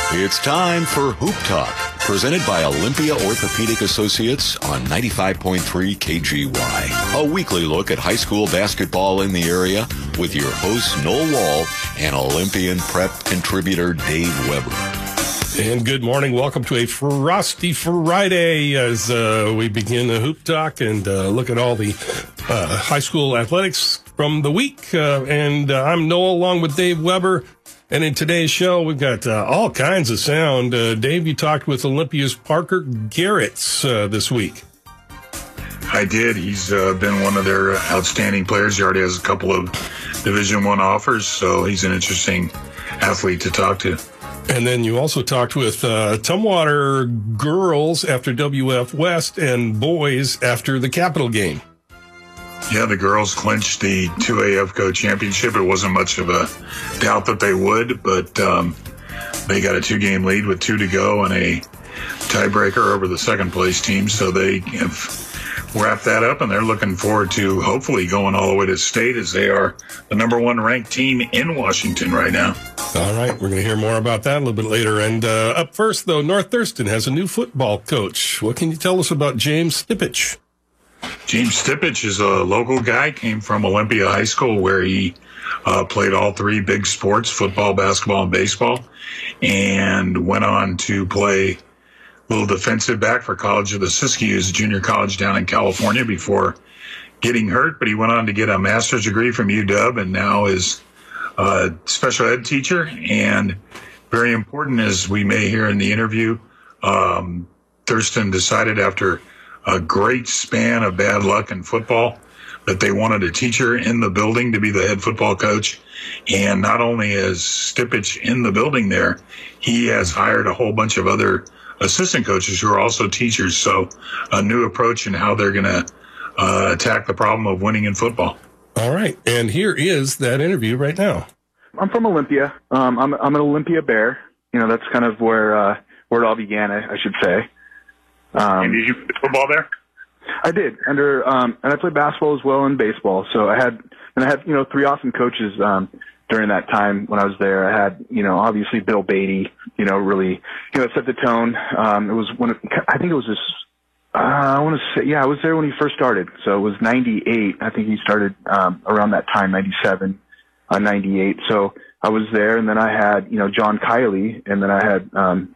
It's time for Hoop Talk, presented by Olympia Orthopedic Associates on 95.3 KGY. A weekly look at high school basketball in the area with your hosts Noel Wall and Olympian prep contributor Dave Weber. And good morning. Welcome to a Frosty Friday as we begin the Hoop Talk and look at all the high school athletics from the week. I'm Noel along with Dave Weber. And in today's show, we've got all kinds of sound. Dave, you talked with Olympia's Parker Garretts this week. I did. He's been one of their outstanding players. He already has a couple of Division I offers, so he's an interesting athlete to talk to. And then you also talked with Tumwater girls after WF West and boys after the Capital game. Yeah, the girls clinched the 2A FCO championship. It wasn't much of a doubt that they would, but they got a 2-game lead with 2 to go and a tiebreaker over the second-place team. So they have wrapped that up, and they're looking forward to hopefully going all the way to state as they are the number 1 ranked team in Washington right now. All right, we're going to hear more about that a little bit later. And up first, though, North Thurston has a new football coach. What can you tell us about James Stipich? James Stipich is a local guy, came from Olympia High School where he played all 3 big sports, football, basketball, and baseball, and went on to play a little defensive back for College of the Siskiyous, a junior college down in California, before getting hurt. But he went on to get a master's degree from UW and now is a special ed teacher. And very important, as we may hear in the interview, Thurston decided after a great span of bad luck in football that they wanted a teacher in the building to be the head football coach. And not only is Stipich in the building there, he has hired a whole bunch of other assistant coaches who are also teachers. So a new approach in how they're going to attack the problem of winning in football. All right. And here is that interview right now. I'm from Olympia. I'm an Olympia Bear. You know, that's kind of where it all began, I should say. And did you play football there? I did. And I played basketball as well and baseball. So I had 3 awesome coaches during that time when I was there. I had, obviously Bill Beatty, really, set the tone. It was I think it was this, I want to say, I was there when he first started. So it was 98. I think he started around that time, 97, 98. So I was there, and then I had, John Kiley, and then I had, Todd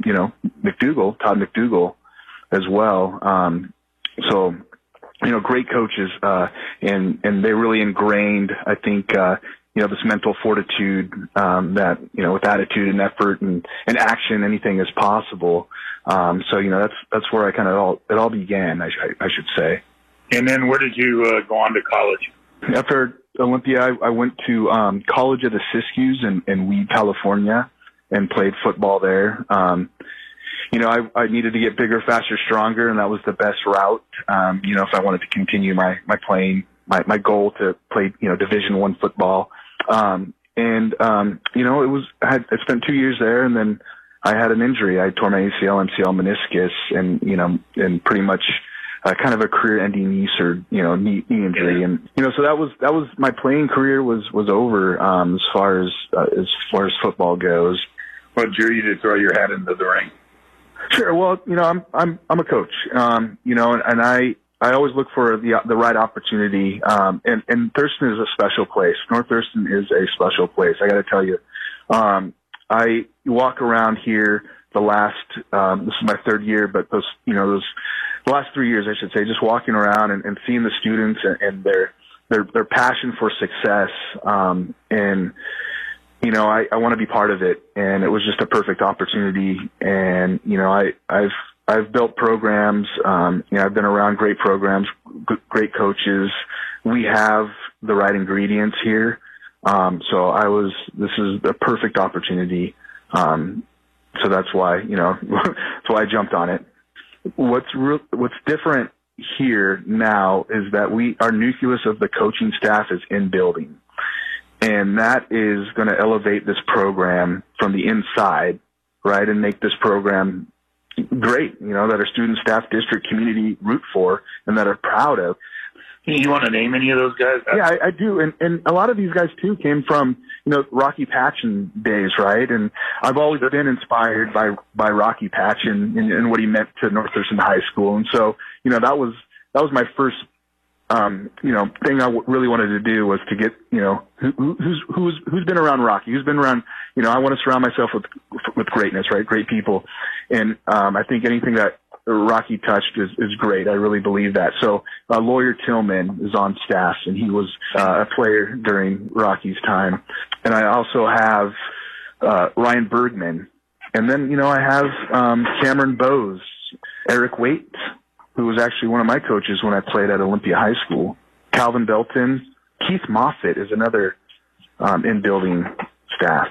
McDougal as well. So, great coaches, and they really ingrained, I think, this mental fortitude, that, with attitude and effort and action, anything is possible. So, that's where it all began, I should say. And then where did you go on to college? After Olympia, I went to College of the Siskiyous in Weed, California, and played football there. I needed to get bigger, faster, stronger, and that was the best route. If I wanted to continue my playing, my goal to play, Division I football. I spent 2 years there, and then I had an injury. I tore my ACL, MCL, meniscus, and pretty much kind of a career-ending knee injury. And, so that was my playing career was over, as far as football goes. What drew you to throw your hat into the ring? Sure. Well, I'm a coach, and I always look for the right opportunity. And Thurston is a special place. North Thurston is a special place. I got to tell you, I walk around here the last, this is my 3rd year, but the last 3 years, I should say, just walking around and seeing the students and their passion for success. I want to be part of it, and it was just a perfect opportunity. And, I've built programs, I've been around great programs, great coaches. We have the right ingredients here. This is a perfect opportunity. So that's why, that's why I jumped on it. What's different here now is that our nucleus of the coaching staff is in building. And that is going to elevate this program from the inside, right, and make this program great, that our student, staff, district, community root for and that are proud of. You want to name any of those guys? Yeah, I do. And a lot of these guys, too, came from, Rocky Patchen days, right? And I've always been inspired by Rocky Patchen and what he meant to North Thurston High School. And so, that was my first, thing I really wanted to do was to get, who's been around Rocky, who's been around, I want to surround myself with greatness, right? Great people. And, I think anything that Rocky touched is great. I really believe that. So, Lawyer Tillman is on staff, and he was a player during Rocky's time. And I also have Ryan Bergman. And then, I have Cameron Bowes, Eric Waite, who was actually one of my coaches when I played at Olympia High School, Calvin Belton. Keith Moffitt is another in-building staff.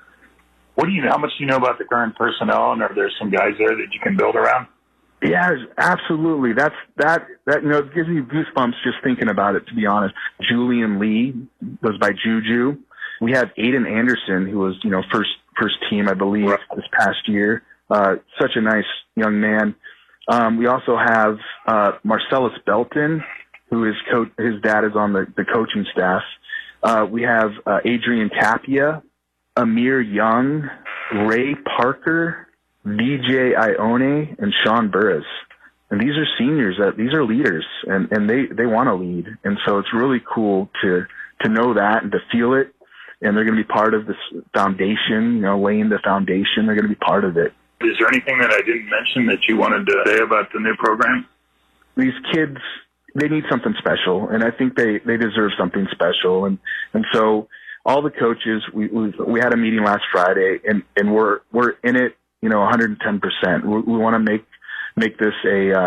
How much do you know about the current personnel, and are there some guys there that you can build around? Yeah, absolutely. That it gives me goosebumps just thinking about it, to be honest. Julian Lee was by Juju. We have Aiden Anderson, who was, first team, I believe, this past year. Such a nice young man. We also have Marcellus Belton, who is his dad is on the coaching staff. We have Adrian Tapia, Amir Young, Ray Parker, VJ Ione, and Sean Burris. And these are seniors, these are leaders, and they want to lead. And so it's really cool to know that and to feel it. And they're going to be part of this foundation, laying the foundation. They're going to be part of it. Is there anything that I didn't mention that you wanted to say about the new program? These kids, they need something special, and I think they deserve something special. And so all the coaches, we had a meeting last Friday, and we're in it, 110%. We want to make this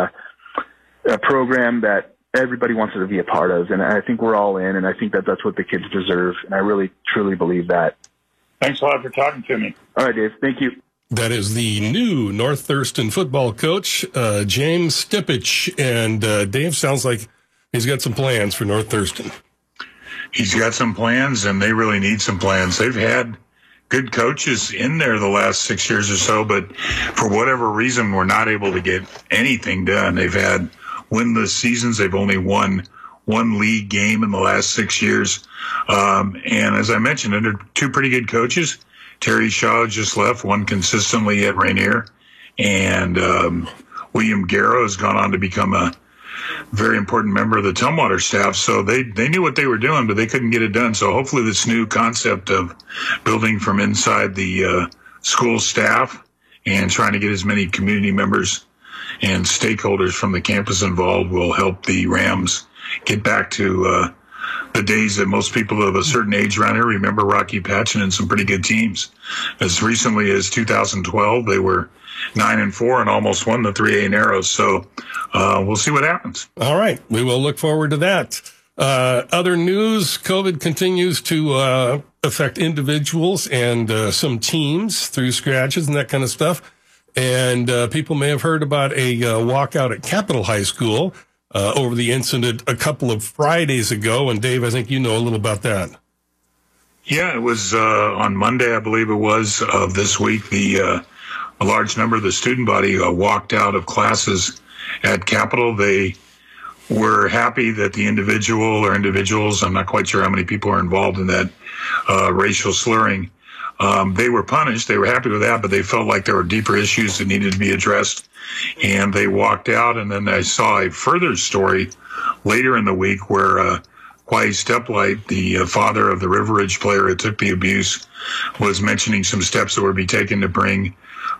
a program that everybody wants to be a part of, and I think we're all in, and I think that's what the kids deserve, and I really, truly believe that. Thanks a lot for talking to me. All right, Dave. Thank you. That is the new North Thurston football coach, James Stipich. And Dave, sounds like he's got some plans for North Thurston. He's got some plans, and they really need some plans. They've had good coaches in there the last 6 years or so, but for whatever reason, we're not able to get anything done. They've had winless seasons. They've only won one league game in the last 6 years. And as I mentioned, under two pretty good coaches, Terry Shaw just left, won consistently at Rainier, and William Garrow has gone on to become a very important member of the Tumwater staff. So they knew what they were doing, but they couldn't get it done. So hopefully this new concept of building from inside the school staff and trying to get as many community members and stakeholders from the campus involved will help the Rams get back to the days that most people of a certain age around here remember Rocky Patchen and some pretty good teams. As recently as 2012, they were 9-4 and almost won the 3A Narrows. So we'll see what happens. All right. We will look forward to that. Other news, COVID continues to affect individuals and some teams through scratches and that kind of stuff. And people may have heard about a walkout at Capitol High School over the incident a couple of Fridays ago. And Dave, I think you know a little about that. Yeah, it was on Monday, I believe it was, of this week. A large number of the student body walked out of classes at Capitol. They were happy that the individual or individuals, I'm not quite sure how many people are involved in that racial slurring, they were punished. They were happy with that, but they felt like there were deeper issues that needed to be addressed. And they walked out. And then I saw a further story later in the week where Quai Steplight, the father of the River Ridge player who took the abuse, was mentioning some steps that would be taken to bring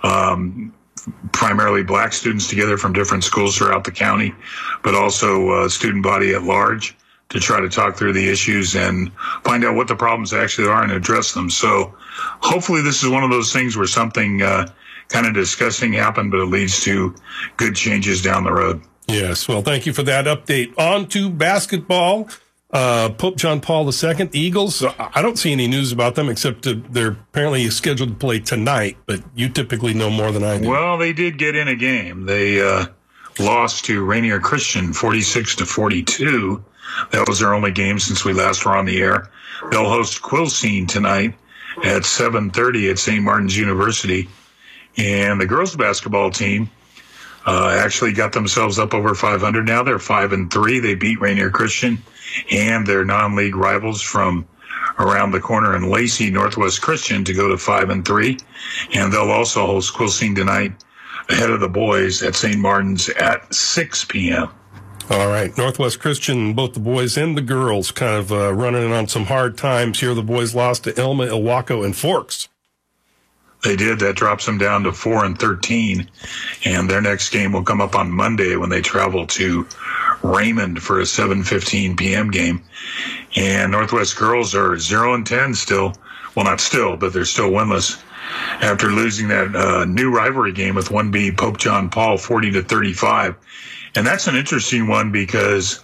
primarily black students together from different schools throughout the county, but also student body at large, to try to talk through the issues and find out what the problems actually are and address them. So hopefully this is one of those things where something kind of disgusting happened, but it leads to good changes down the road. Yes. Well, thank you for that update. On to basketball. Pope John Paul II, the Eagles. I don't see any news about them except they're apparently scheduled to play tonight, but you typically know more than I do. Well, they did get in a game. They lost to Rainier Christian 46-42. That was their only game since we last were on the air. They'll host Quilcene tonight at 7:30 at St. Martin's University. And the girls basketball team actually got themselves up over 500 now. They're 5-3. They beat Rainier Christian and their non-league rivals from around the corner in Lacey, Northwest Christian, to go to 5-3. And they'll also host Quilcene tonight ahead of the boys at St. Martin's at 6 p.m. All right. Northwest Christian, both the boys and the girls kind of running on some hard times here. The boys lost to Elma, Ilwaco, and Forks. They did. That drops them down to 4-13. And their next game will come up on Monday when they travel to Raymond for a 7:15 p.m. game. And Northwest girls are 0-10 still. Well, not still, but they're still winless after losing that new rivalry game with 1B Pope John Paul 40-35. And that's an interesting one because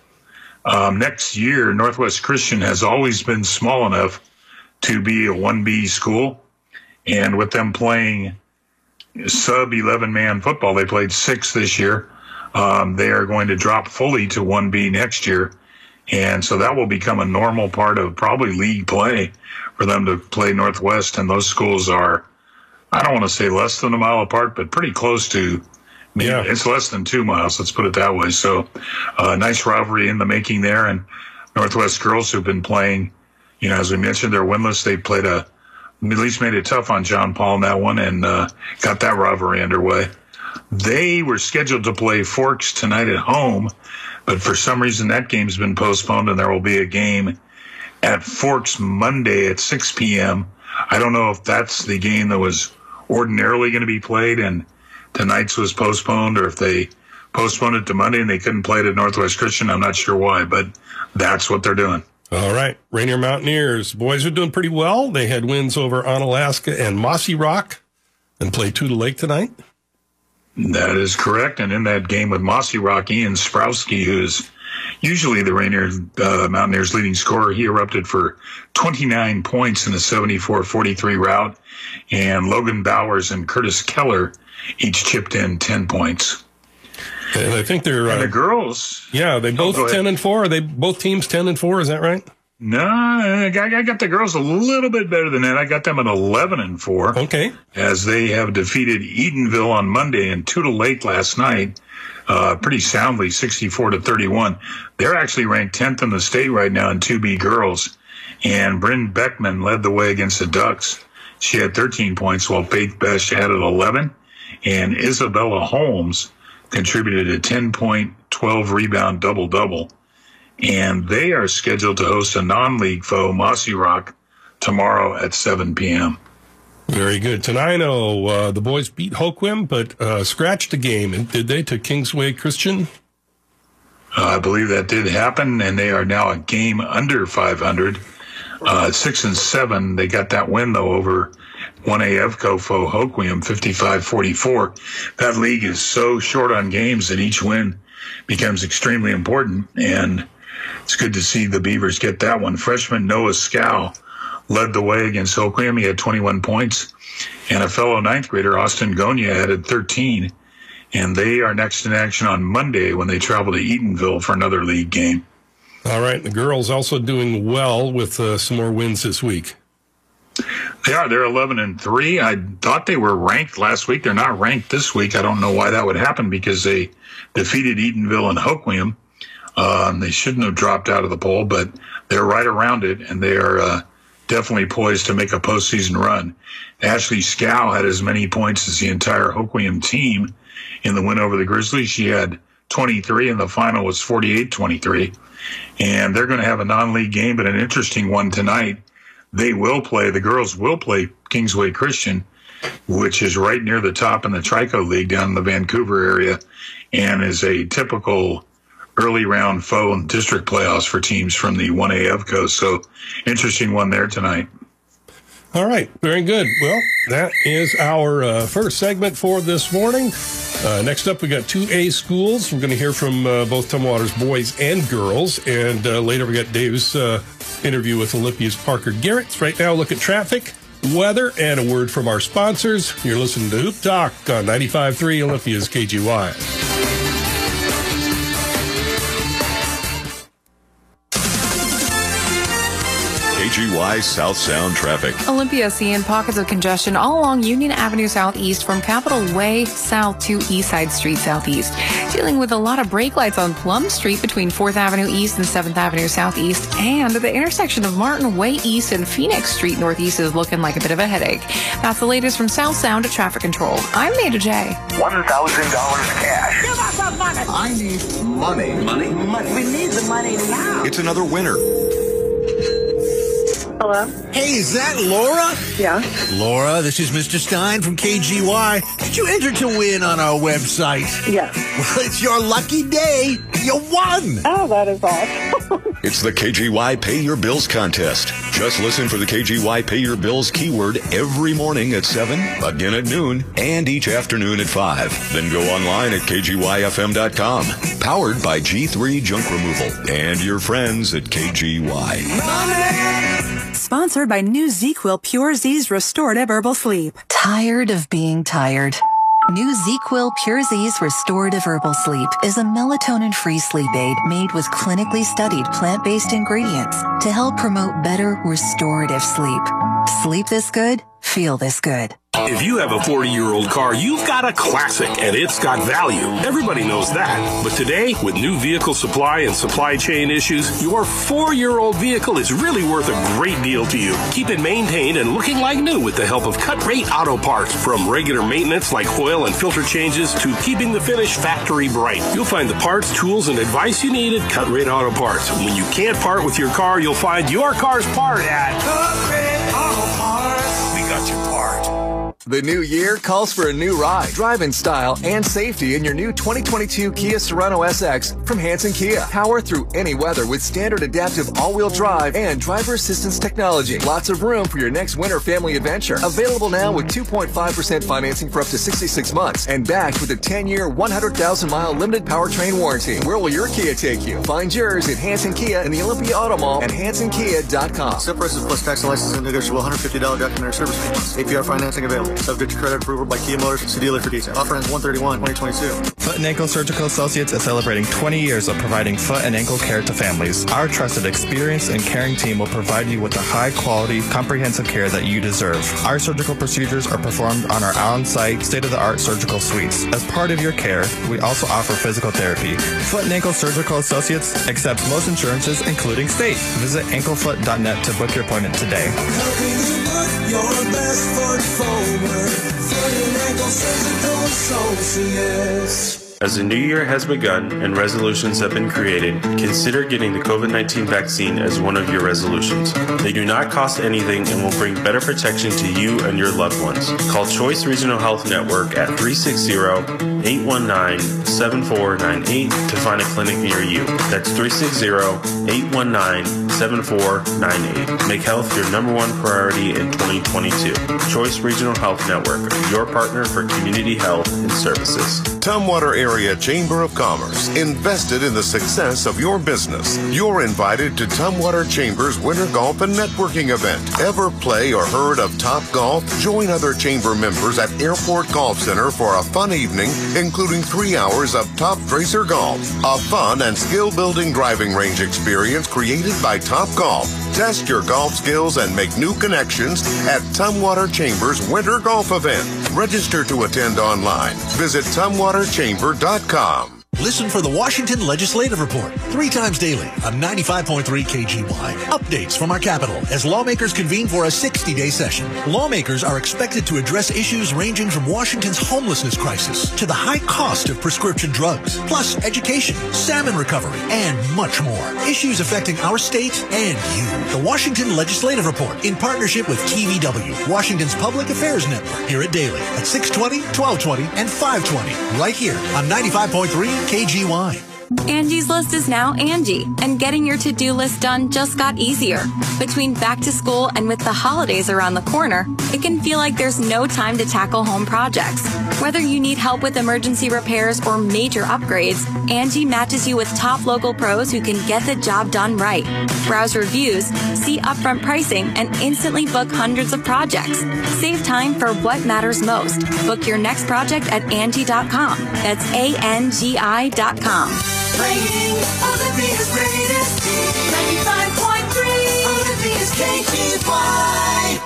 next year, Northwest Christian has always been small enough to be a 1B school. And with them playing sub-11-man football, they played 6 this year. They are going to drop fully to 1B next year. And so that will become a normal part of probably league play for them to play Northwest. And those schools are, I don't want to say less than a mile apart, but pretty close to. Yeah, it's less than 2 miles, let's put it that way. So nice rivalry in the making there. And Northwest girls who've been playing, as we mentioned, they're winless. They played at least made it tough on John Paul in that one and got that rivalry underway. They were scheduled to play Forks tonight at home, but for some reason that game's been postponed, and there will be a game at Forks Monday at 6 p.m. I don't know if that's the game that was ordinarily going to be played and tonight's was postponed, or if they postponed it to Monday and they couldn't play it at Northwest Christian. I'm not sure why, but that's what they're doing. All right. Rainier Mountaineers. Boys are doing pretty well. They had wins over Onalaska and Mossy Rock and play Tudor Lake tonight. That is correct. And in that game with Mossy Rock, Ian Sprowski, who's usually the Rainier Mountaineers' leading scorer, he erupted for 29 points in a 74-43 rout. And Logan Bowers and Curtis Keller each chipped in 10 points. And I think they're... and the girls... Yeah, they both 10-4. Are they both teams 10-4? Is that right? No, I got the girls a little bit better than that. I got them at 11-4. Okay. As they have defeated Eatonville on Monday and Tudor Lake last night pretty soundly, 64-31. They're actually ranked 10th in the state right now in 2B girls. And Bryn Beckman led the way against the Ducks. She had 13 points, while Faith Besh added 11. And Isabella Holmes contributed a 10-point, 12-rebound double-double. And they are scheduled to host a non-league foe, Mossy Rock, tomorrow at 7 p.m. Very good. Tenino, the boys beat Hoquiam, but scratched a game, and did they, to Kingsway Christian? I believe that did happen, and they are now a game under 500. 6-7. They got that win, though, over 1A EVCO foe Hoquiam, 55-44. That league is so short on games that each win becomes extremely important, and it's good to see the Beavers get that one. Freshman Noah Scow led the way against Hoquiam. He had 21 points, and a fellow ninth grader, Austin Gonia, added 13. And they are next in action on Monday when they travel to Eatonville for another league game. All right. The girls also doing well with some more wins this week. They are. They're 11-3. I thought they were ranked last week. They're not ranked this week. I don't know why that would happen because they defeated Eatonville and Hoquiam. They shouldn't have dropped out of the poll, but they're right around it, and they are definitely poised to make a postseason run. Ashley Scow had as many points as the entire Hoquiam team in the win over the Grizzlies. She had 23, and the final was 48-23. And they're going to have a non-league game, but an interesting one tonight. The girls will play Kingsway Christian, which is right near the top in the Trico League down in the Vancouver area, and is a typical early round foe in district playoffs for teams from the 1A EVCO. So interesting one there tonight. All right. Very good. Well, that is our first segment for this morning. Next up, we got 2A schools. We're going to hear from both Tumwater's boys and girls. And later, we got Dave's interview with Olympia's Parker Garrett. Right now, look at traffic, weather, and a word from our sponsors. You're listening to Hoop Talk on 95.3 Olympia's KGY. KGY South Sound traffic. Olympia seeing pockets of congestion all along Union Avenue Southeast from Capitol Way South to Eastside Street Southeast. Dealing with a lot of brake lights on Plum Street between 4th Avenue East and 7th Avenue Southeast, and the intersection of Martin Way East and Phoenix Street Northeast is looking like a bit of a headache. That's the latest from South Sound to Traffic Control. I'm Nada J. $1,000 cash. Give us some money. I need money. Money? We need the money now. It's another winner. Hello? Hey, is that Laura? Yeah. Laura, this is Mr. Stein from KGY. Did you enter to win on our website? Yes. Well, it's your lucky day. You won. Oh, that is awesome. It's the KGY Pay Your Bills contest. Just listen for the KGY Pay Your Bills keyword every morning at 7, again at noon, and each afternoon at 5. Then go online at kgyfm.com. Powered by G3 Junk Removal and your friends at KGY. Money! Sponsored by New ZzzQuil Pure Z's Restorative Herbal Sleep. Tired of being tired? New ZzzQuil Pure Z's Restorative Herbal Sleep is a melatonin-free sleep aid made with clinically studied plant-based ingredients to help promote better restorative sleep. Sleep this good, feel this good. If you have a 40-year-old car, you've got a classic, and it's got value. Everybody knows that. But today, with new vehicle supply and supply chain issues, your 4-year-old vehicle is really worth a great deal to you. Keep it maintained and looking like new with the help of Cut Rate Auto Parts. From regular maintenance like oil and filter changes to keeping the finish factory bright. You'll find the parts, tools, and advice you need at Cut Rate Auto Parts. When you can't part with your car, you'll find your car's part at Cut Rate Auto Parts. We got your part. The new year calls for a new ride. Drive in style and safety in your new 2022 Kia Sorento SX from Hansen Kia. Power through any weather with standard adaptive all-wheel drive and driver assistance technology. Lots of room for your next winter family adventure. Available now with 2.5% financing for up to 66 months and backed with a 10-year, 100,000-mile limited powertrain warranty. Where will your Kia take you? Find yours at Hansen Kia in the Olympia Auto Mall and hansenkia.com. Set prices plus tax and license and negotiable $150 documentary service fee. APR financing available. Subject to credit approval by Kia Motors. See dealer for details. Offer ends 1/31/2022. Foot and Ankle Surgical Associates is celebrating 20 years of providing foot and ankle care to families. Our trusted, experienced, and caring team will provide you with the high-quality, comprehensive care that you deserve. Our surgical procedures are performed on our on-site, state-of-the-art surgical suites. As part of your care, we also offer physical therapy. Foot and Ankle Surgical Associates accepts most insurances, including state. Visit anklefoot.net to book your appointment today. Helping you put your best foot forward. Foot and Ankle Surgical Associates. As the new year has begun and resolutions have been created, consider getting the COVID-19 vaccine as one of your resolutions. They do not cost anything and will bring better protection to you and your loved ones. Call Choice Regional Health Network at 360-819-7498 to find a clinic near you. That's 360-819-7498. Make health your number one priority in 2022. Choice Regional Health Network, your partner for community health and services. Tumwater Area Chamber of Commerce invested in the success of your business. You're invited to Tumwater Chamber's Winter Golf and Networking event. Ever play or heard of Top Golf? Join other chamber members at Airport Golf Center for a fun evening, including 3 hours of Top Tracer Golf, a fun and skill-building driving range experience created by Top Golf. Test your golf skills and make new connections at Tumwater Chamber's Winter Golf event. Register to attend online. Visit tumwaterchamber.com. Listen for the Washington Legislative Report 3 times daily on 95.3 KGY. Updates from our capital as lawmakers convene for a 60-day session. Lawmakers are expected to address issues ranging from Washington's homelessness crisis to the high cost of prescription drugs, plus education, salmon recovery, and much more. Issues affecting our state and you. The Washington Legislative Report in partnership with TVW, Washington's Public Affairs Network, here at Daily at 620, 1220, and 520, right here on 95.3 KGY. Angie's List is now Angie, and getting your to-do list done just got easier. Between back to school and with the holidays around the corner, it can feel like there's no time to tackle home projects. Whether you need help with emergency repairs or major upgrades, Angie matches you with top local pros who can get the job done right. Browse reviews, see upfront pricing, and instantly book hundreds of projects. Save time for what matters most. Book your next project at Angie.com. That's ANGI.com. Playing Olympia's greatest hits, 95.3 This is KGY.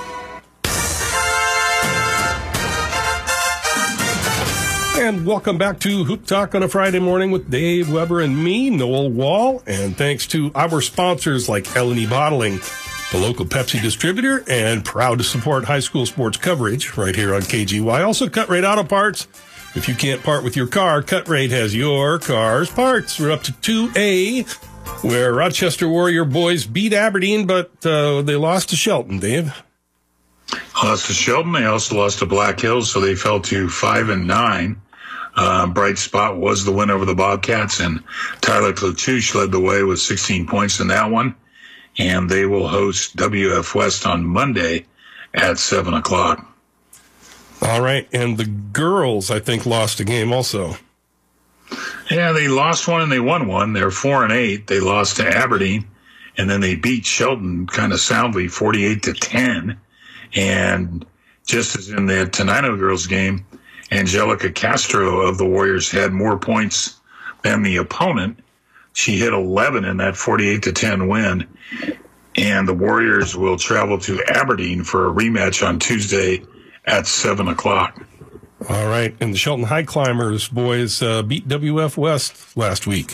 And welcome back to Hoop Talk on a Friday morning with Dave Weber and me, Noel Wall. And thanks to our sponsors like L&E Bottling, the local Pepsi distributor, and proud to support high school sports coverage right here on KGY. Also, Cut Rate Auto Parts. If you can't part with your car, Cut Rate has your car's parts. We're up to 2A, where Rochester Warrior boys beat Aberdeen, but they lost to Shelton, Dave. Lost to Shelton. They also lost to Black Hills, so they fell to 5-9. Bright spot was the win over the Bobcats, and Tyler Klatouche led the way with 16 points in that one. And they will host WF West on Monday at 7 o'clock. All right. And the girls, I think, lost a game also. Yeah, they lost one and they won one. They're 4-8. They lost to Aberdeen, and then they beat Shelton kind of soundly, 48-10. And just as in the Tenino girls game, Angelica Castro of the Warriors had more points than the opponent. She hit 11 in that 48-10 win. And the Warriors will travel to Aberdeen for a rematch on Tuesday at 7 o'clock. All right. And the Shelton High Climbers boys beat WF West last week.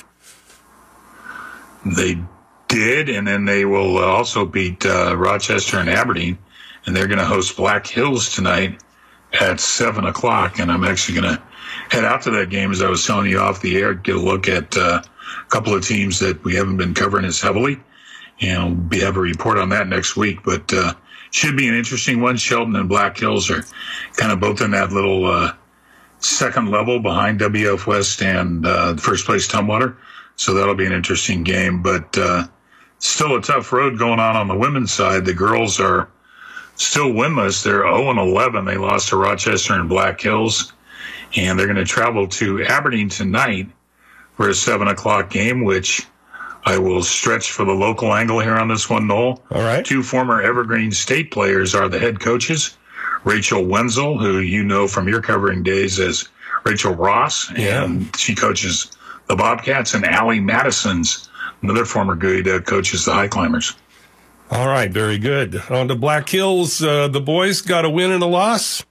They did, and then they will also beat Rochester and Aberdeen. And they're going to host Black Hills tonight at 7 o'clock. And I'm actually going to head out to that game, as I was telling you off the air, get a look at a couple of teams that we haven't been covering as heavily. And we'll have a report on that next week. But should be an interesting one. Shelton and Black Hills are kind of both in that little second level behind WF West and first place Tumwater. So that'll be an interesting game. But still a tough road going on the women's side. The girls are still winless. They're 0-11. They lost to Rochester and Black Hills. And they're going to travel to Aberdeen tonight for a 7 o'clock game, which I will stretch for the local angle here on this one, Noel. All right. Two former Evergreen State players are the head coaches. Rachel Wenzel, who you know from your covering days as Rachel Ross, and she coaches the Bobcats, and Allie Madison's another former good coaches the High Climbers. All right, very good. On to Black Hills. The boys got a win and a loss?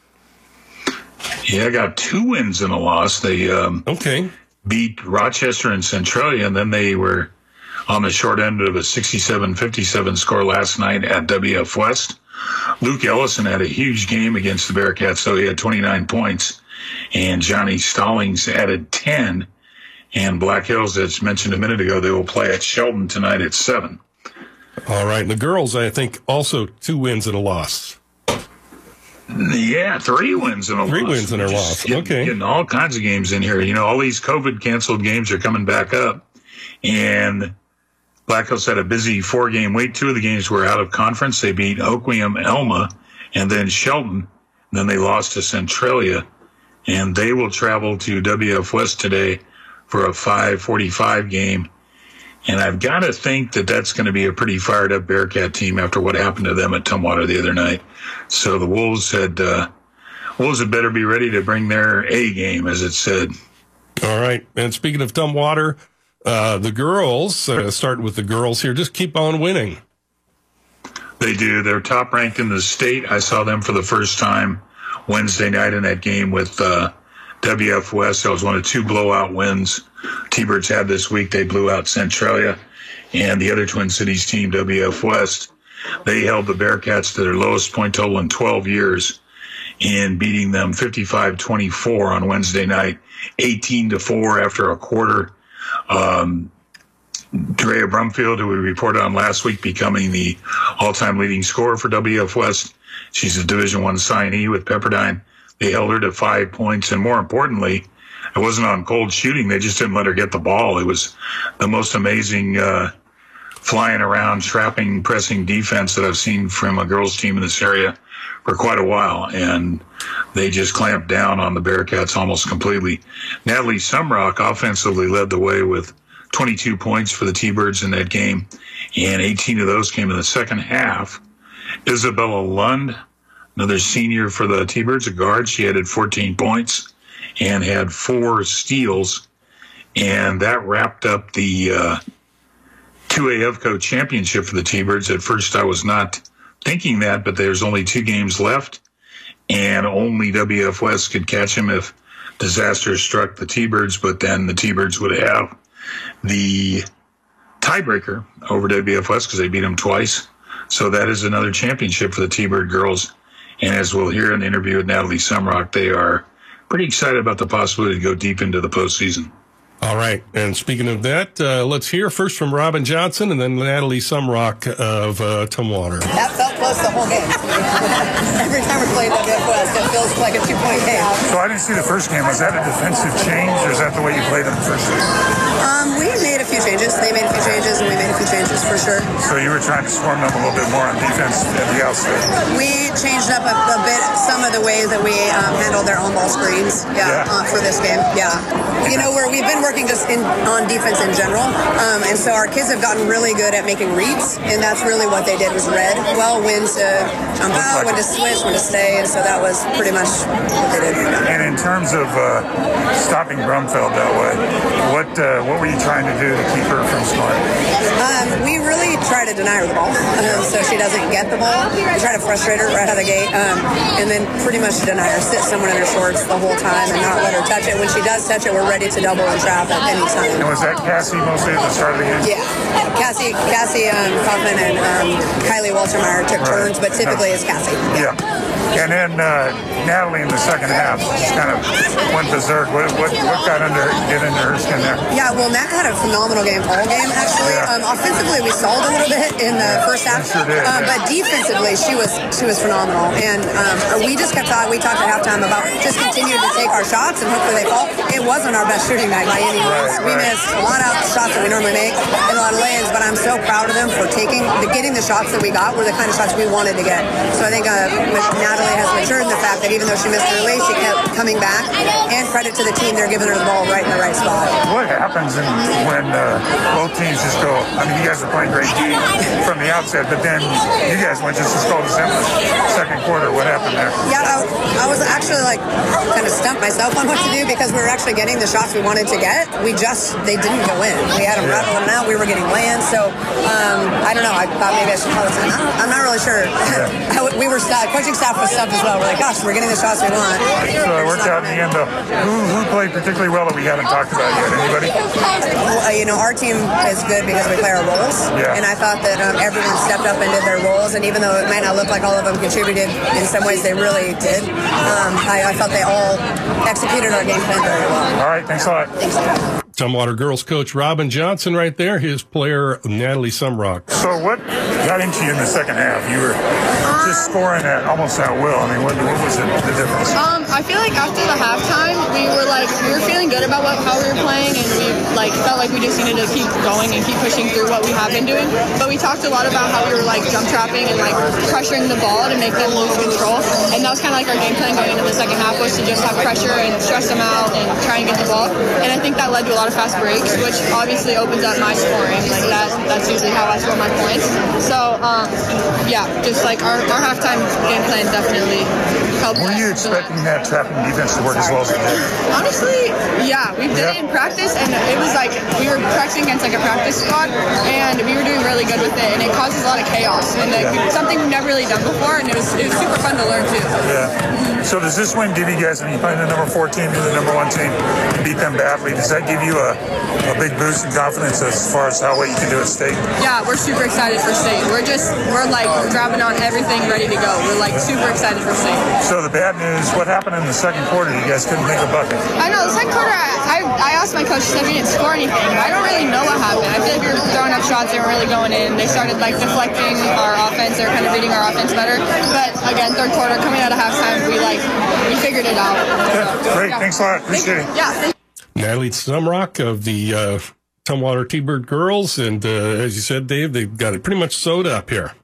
Yeah, got 2 wins and a loss. They beat Rochester and Centralia, and then they were on the short end of a 67-57 score last night at WF West. Luke Ellison had a huge game against the Bearcats, so he had 29 points, and Johnny Stallings added 10. And Black Hills, as mentioned a minute ago, they will play at Shelton tonight at 7. All right. And the girls, I think, also 2 wins and a loss. Yeah, 3 wins and a loss. 3 wins and a loss. Okay. Getting all kinds of games in here. You know, all these COVID-canceled games are coming back up. And Black Hills had a busy 4-game week. 2 of the games were out of conference. They beat Oakwilliam Elma and then Shelton. And then they lost to Centralia. And they will travel to WF West today for a 5:45 game. And I've got to think that that's going to be a pretty fired-up Bearcat team after what happened to them at Tumwater the other night. So the Wolves had better be ready to bring their A game, as it said. All right. And speaking of Tumwater, the girls, starting with the girls here, just keep on winning. They do. They're top-ranked in the state. I saw them for the first time Wednesday night in that game with WF West. That was one of 2 blowout wins T-Birds had this week. They blew out Centralia and the other Twin Cities team, WF West. They held the Bearcats to their lowest point total in 12 years in beating them 55-24 on Wednesday night, 18-4 after a quarter. Drea Brumfield, who we reported on last week, becoming the all-time leading scorer for WF West. She's a Division I signee with Pepperdine. They held her to 5 points, and more importantly, it wasn't on cold shooting. They just didn't let her get the ball. It was the most amazing flying around, trapping, pressing defense that I've seen from a girls' team in this area for quite a while, and they just clamped down on the Bearcats almost completely. Natalie Sumrock offensively led the way with 22 points for the T-Birds in that game, and 18 of those came in the second half. Isabella Lund, another senior for the T-Birds, a guard, she added 14 points and had 4 steals, and that wrapped up the 2A HEFCO championship for the T-Birds. At first, I was not thinking that, but there's only 2 games left, and only WF West could catch them if disaster struck the T-Birds, but then the T-Birds would have the tiebreaker over WF West because they beat them twice. So that is another championship for the T-Bird girls. And as we'll hear in the interview with Natalie Sumrock, they are pretty excited about the possibility to go deep into the postseason. All right. And speaking of that, let's hear first from Robin Johnson and then Natalie Sumrock of Tumwater. That felt close the whole game. Every time we're playing WF West, it feels like a 2-point game. So I didn't see the first game. Was that a defensive change, or is that the way you played in the first game? We made a few changes. They made a few changes, and we made a few changes for sure. So you were trying to swarm them a little bit more on defense at the outset. We changed up a bit some of the ways that we handled their on-ball screens for this game. Yeah. You know, we've been working just on defense in general, and so our kids have gotten really good at making reads, and that's really what they did was read well when to jump out, when to switch, when to stay, and so that was pretty much what they did. And in terms of stopping Brumfeld that way, what were you trying to do to keep her from scoring? We really try to deny her the ball, so she doesn't get the ball. We try to frustrate her right out of the gate, and then pretty much deny her, sit someone in her shorts the whole time and not let her touch it. When she does touch it, we're ready to double and trap at any time. And was that Cassie mostly at the start of the game? Yeah. Cassie Kaufman and Kylie Waltermeyer took turns, but typically it's Cassie. Yeah. And then Natalie in the second half just kind of went berserk. What got into her skin there? Yeah, well, Nat had a phenomenal game all game, actually. Yeah. Offensively, we stalled a little bit in the first half. Sure did, but defensively, she was phenomenal. And we just we talked at halftime about just continuing to take our shots and hopefully they fall. It wasn't our best shooting night by any means. We missed a lot of shots that we normally make and a lot of lay-ins, but I'm so proud of them for getting the shots that we got were the kind of shots we wanted to get. So I think Natalie has matured in the fact that even though she missed the release, she kept coming back. And credit to the team, they're giving her the ball right in the right spot. What happens when both teams just go, I mean, you guys are playing great game from the outset, but then you guys went just as cold as them in the second quarter. What happened there? Yeah, I was actually kind of stumped myself on what to do because we were actually getting the shots we wanted to get. They didn't go in. We had them rattling out. We were getting lands. So I don't know. I thought maybe I should call it time. I'm not really sure. We were coaching staff was stuffed as well. We're like, gosh, we're getting the shots we want. So it worked out in the end, though. Who played particularly well that we haven't talked about yet? Anybody? Well, our team is good because we play our roles. Yeah. And I thought that everyone stepped up and did their roles. And even though it might not look like all of them contributed, in some ways they really did. I felt they all executed our game plan very well. All right. Thanks a lot. Thanks. Tumwater girls coach Robin Johnson right there, his player Natalie Sumrock. So what got into you in the second half? You were just scoring almost at will. I mean, what was the difference? I feel like after the halftime, we were feeling good about how we were playing, and we felt like we just needed to keep going and keep pushing through what we have been doing. But we talked a lot about how we were jump trapping and pressuring the ball to make them lose control, and that was kind of our game plan going into the second half was to just have pressure and stress them out and try and get the ball. And I think that led to a lot of fast breaks, which obviously opens up my scoring. That's usually how I score my points. So just our halftime game plan definitely helped. Were you expecting that trapping defense to work as well as it did? Honestly, yeah. We did it in practice, and it was we were practicing against a practice squad, and we were doing really good with it, and it causes a lot of chaos, and something we've never really done before, and it was super fun to learn too. Yeah. So does this win give you guys, when you play the number 4 team to the number 1 team, and beat them badly, does that give you a big boost in confidence as far as how well you can do at state? Yeah, we're super excited for state. We're grabbing on everything ready to go. We're super excited for state. So the bad news, what happened in the second quarter? You guys couldn't make a bucket. I know, the second quarter, I asked my coach, she said we didn't score anything, but I don't really know what happened. I feel like we were throwing up shots, they weren't really going in. They started deflecting our offense, they were kind of reading our offense better. But again, third quarter, coming out of halftime, we figured it out. Yeah, great, thanks a lot, appreciate it. Yeah. Natalie Sumrock of the Tumwater T-Bird girls, and as you said, Dave, they've got it pretty much sewed up here.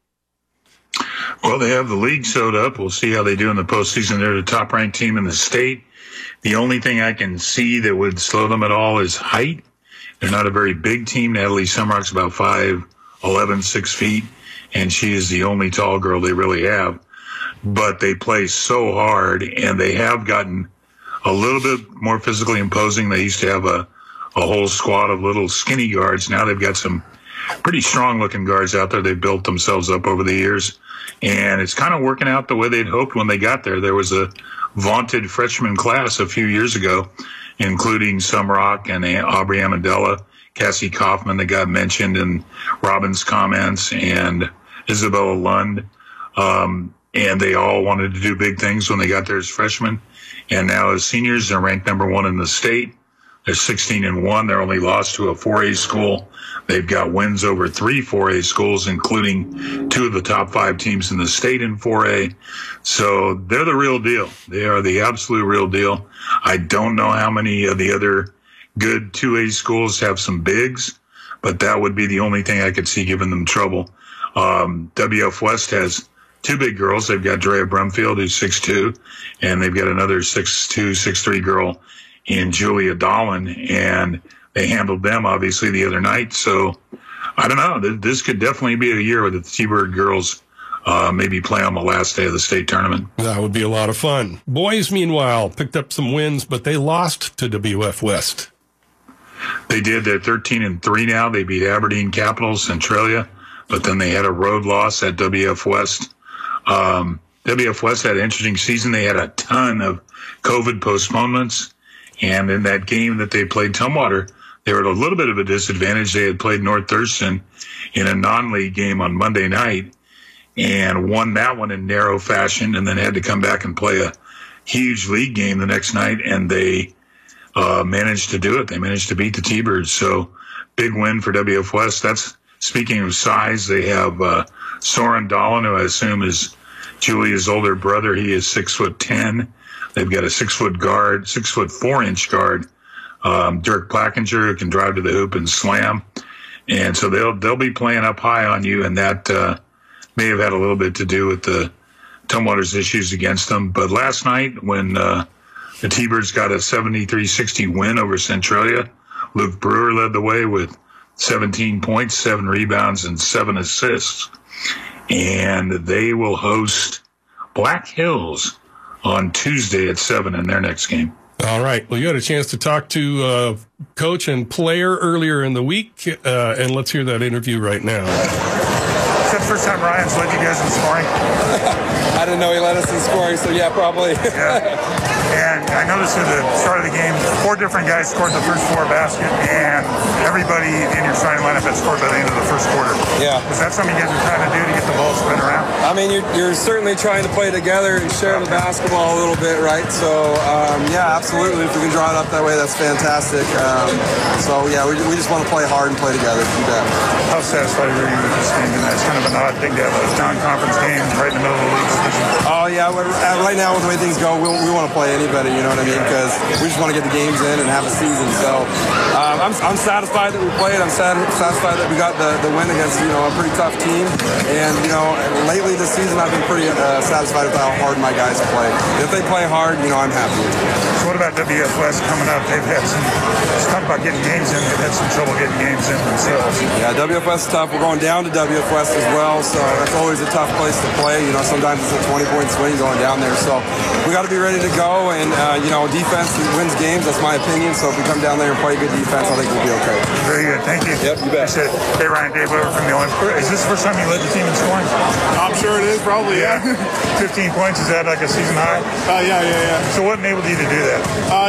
Well, they have the league sewed up. We'll see how they do in the postseason. They're the top-ranked team in the state. The only thing I can see that would slow them at all is height. They're not a very big team. Natalie Sumrock's about 5'11", 6 feet, and she is the only tall girl they really have. But they play so hard, and they have gotten a little bit more physically imposing. They used to have a whole squad of little skinny guards. Now they've got some pretty strong-looking guards out there. They've built themselves up over the years, and it's kind of working out the way they'd hoped when they got there. There was a vaunted freshman class a few years ago, including Sumrock and Aubrey Amandella, Cassie Kaufman that got mentioned in Robin's comments, and Isabella Lund. And they all wanted to do big things when they got there as freshmen. And now as seniors, they're ranked number 1 in the state. They're 16-1. They're only lost to a 4A school. They've got wins over 3 4A schools, including 2 of the top 5 teams in the state in 4A. So they're the real deal. They are the absolute real deal. I don't know how many of the other good 2A schools have some bigs, but that would be the only thing I could see giving them trouble. WF West has 2 big girls. They've got Drea Brumfield, who's 6'2", and they've got another 6'2", 6'3" girl in Julia Dolan, and they handled them, obviously, the other night. So, I don't know. This could definitely be a year where the T-Bird girls maybe play on the last day of the state tournament. That would be a lot of fun. Boys, meanwhile, picked up some wins, but they lost to WF West. They did. They're 13-3 now. They beat Aberdeen Capitals, Centralia, but then they had a road loss at WF West. WF West had an interesting season. They had a ton of COVID postponements. And in that game that they played Tumwater, they were at a little bit of a disadvantage. They had played North Thurston in a non-league game on Monday night and won that one in narrow fashion, and then had to come back and play a huge league game the next night. And they managed to do it. They managed to beat the T-Birds. So big win for WF West. That's, speaking of size, they have Soren Dolan, who I assume is Julia's older brother. He is 6'10". They've got a 6-foot guard, 6'4" guard, Dirk Plackinger, who can drive to the hoop and slam. And so they'll be playing up high on you, and that may have had a little bit to do with the Tumwater's issues against them. But last night, when the T-Birds got a 73-60 win over Centralia, Luke Brewer led the way with 17 points, 7 rebounds, and 7 assists. And they will host Black Hills on Tuesday at 7 in their next game. All right. Well, you had a chance to talk to coach and player earlier in the week, and let's hear that interview right now. Is that the first time Ryan's led you guys in scoring? I didn't know he led us in scoring, so yeah, probably. Yeah. And I noticed at the start of the game, 4 different guys scored the first 4 baskets, and everybody in your starting lineup had scored by the end of the first quarter. Yeah. Is that something you guys are trying to do to get the ball spin around? I mean, you're certainly trying to play together and share the basketball a little bit, right? So, yeah, absolutely. If we can draw it up that way, that's fantastic. So, yeah, we just want to play hard and play together. Do that. How satisfied were you with this game tonight? It's kind of an odd thing to have a non-conference game right in the middle of the league season. Oh, yeah. Right now, with the way things go, we want to play anybody, you know what I mean? Because we just want to get the games in and have a season. So I'm satisfied that we played. I'm satisfied that we got the win against, a pretty tough team. And, lately this season I've been pretty satisfied with how hard my guys play. If they play hard, I'm happy. So what about WF West coming up? They've had let's talk about getting games in. They've had some trouble getting games in themselves. Yeah, WF West is tough. We're going down to WF West as well. So that's always a tough place to play. Sometimes it's a 20-point swing going down there. So we got to be ready to go. And, defense wins games. That's my opinion. So if we come down there and play good defense, I think we'll be okay. Very good. Thank you. Yep, you bet. Hey, Ryan, Dave Weber from the Olympic. Is this the first time you led the team in scoring? I'm sure it is, probably, yeah. 15 points, is that like a season high? Yeah. So what enabled you to do that?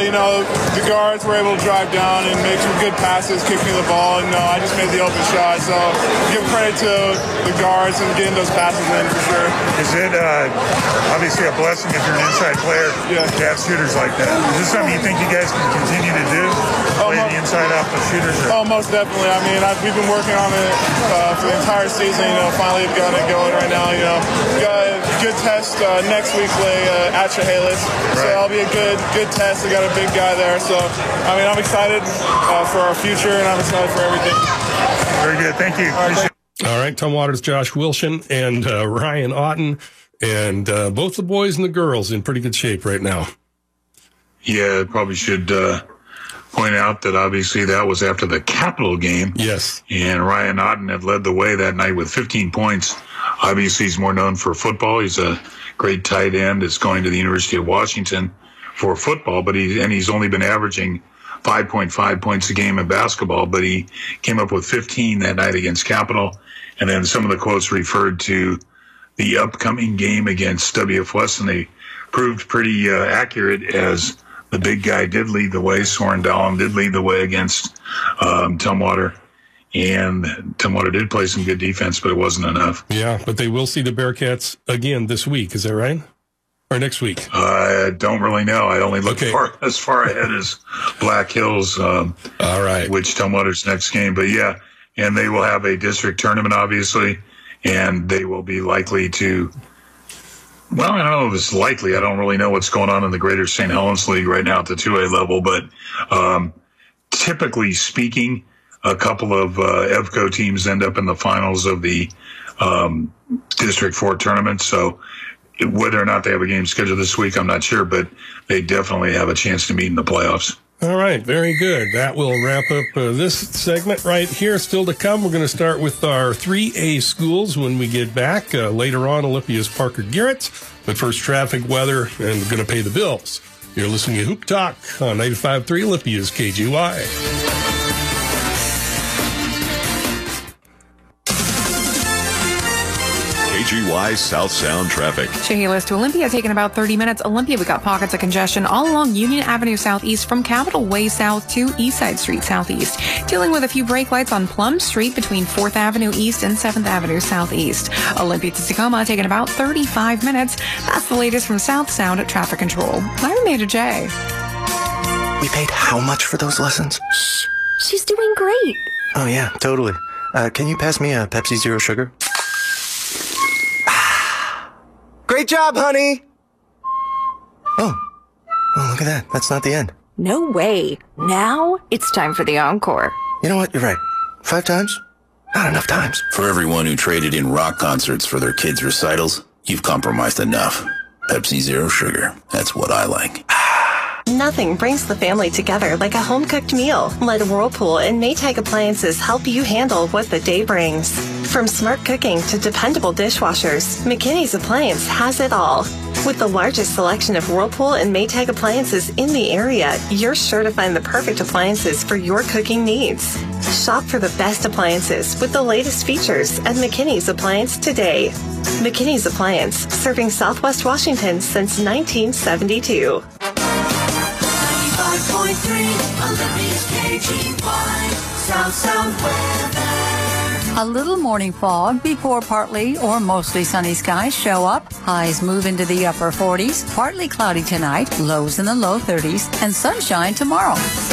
The guards were able to drive down and make some good passes, kick me the ball, and I just made the open shot. So give credit to the guards and getting those passes in for sure. Is it obviously a blessing if you're an inside player to have shooters like that? Is this something you think you guys can continue to do? Play the inside off the shooters? Oh, most definitely. I mean, we've been working on it for the entire season. Finally we've got it going right now. We got a good test next week at Chehalis. So that'll be a good test. We got a big guy there. So, I mean, I'm excited for our future, and I'm excited for everything. Very good. Thank you. All right, Tumwater's Josh Wilson and Ryan Otten, and both the boys and the girls in pretty good shape right now. Yeah, probably should point out that obviously that was after the Capital game. Yes. And Ryan Otten had led the way that night with 15 points. Obviously, he's more known for football. He's a great tight end. Is going to the University of Washington for football, but he's only been averaging 5.5 points a game in basketball, but he came up with 15 that night against Capital. And then some of the quotes referred to the upcoming game against WF West, and they proved pretty accurate, as the big guy did lead the way. Soren Dahlem did lead the way against Tumwater. And Tumwater did play some good defense, but it wasn't enough. Yeah, but they will see the Bearcats again this week. Is that right? Or next week? I don't really know. I only look as far ahead as Black Hills. All right. Which Tumwater's next game. But yeah, and they will have a district tournament, obviously, and they will be likely to. Well, I don't know if it's likely. I don't really know what's going on in the Greater St. Helens League right now at the 2A level, but typically speaking, a couple of EVCO teams end up in the finals of the District 4 tournament. So whether or not they have a game scheduled this week, I'm not sure, but they definitely have a chance to meet in the playoffs. All right, very good. That will wrap up this segment right here. Still to come, we're going to start with our 3A schools when we get back. Later on, Olympia's Parker Garrett. But first, traffic, weather, and going to pay the bills. You're listening to Hoop Talk on 95.3 Olympia's KGY. KGY South Sound traffic. Chehalis to Olympia taking about 30 minutes. Olympia, we got pockets of congestion all along Union Avenue Southeast from Capitol Way South to Eastside Street Southeast. Dealing with a few brake lights on Plum Street between 4th Avenue East and 7th Avenue Southeast. Olympia to Tacoma taking about 35 minutes. That's the latest from South Sound at Traffic Control. I'm Amanda J. We paid how much for those lessons? Shh, she's doing great. Oh yeah, totally. Can you pass me a Pepsi Zero Sugar? Great job, honey! Oh, look at that. That's not the end. No way. Now it's time for the encore. You know what? You're right. 5 times? Not enough times. For everyone who traded in rock concerts for their kids' recitals, you've compromised enough. Pepsi Zero Sugar. That's what I like. Nothing brings the family together like a home-cooked meal. Let Whirlpool and Maytag appliances help you handle what the day brings. From smart cooking to dependable dishwashers, McKinney's Appliance has it all. With the largest selection of Whirlpool and Maytag appliances in the area, you're sure to find the perfect appliances for your cooking needs. Shop for the best appliances with the latest features at McKinney's Appliance today. McKinney's Appliance, serving Southwest Washington since 1972. 95.3 Olympia's KGY South Sound weather. A little morning fog before partly or mostly sunny skies show up. Highs move into the upper 40s. Partly cloudy tonight, lows in the low 30s, and sunshine tomorrow.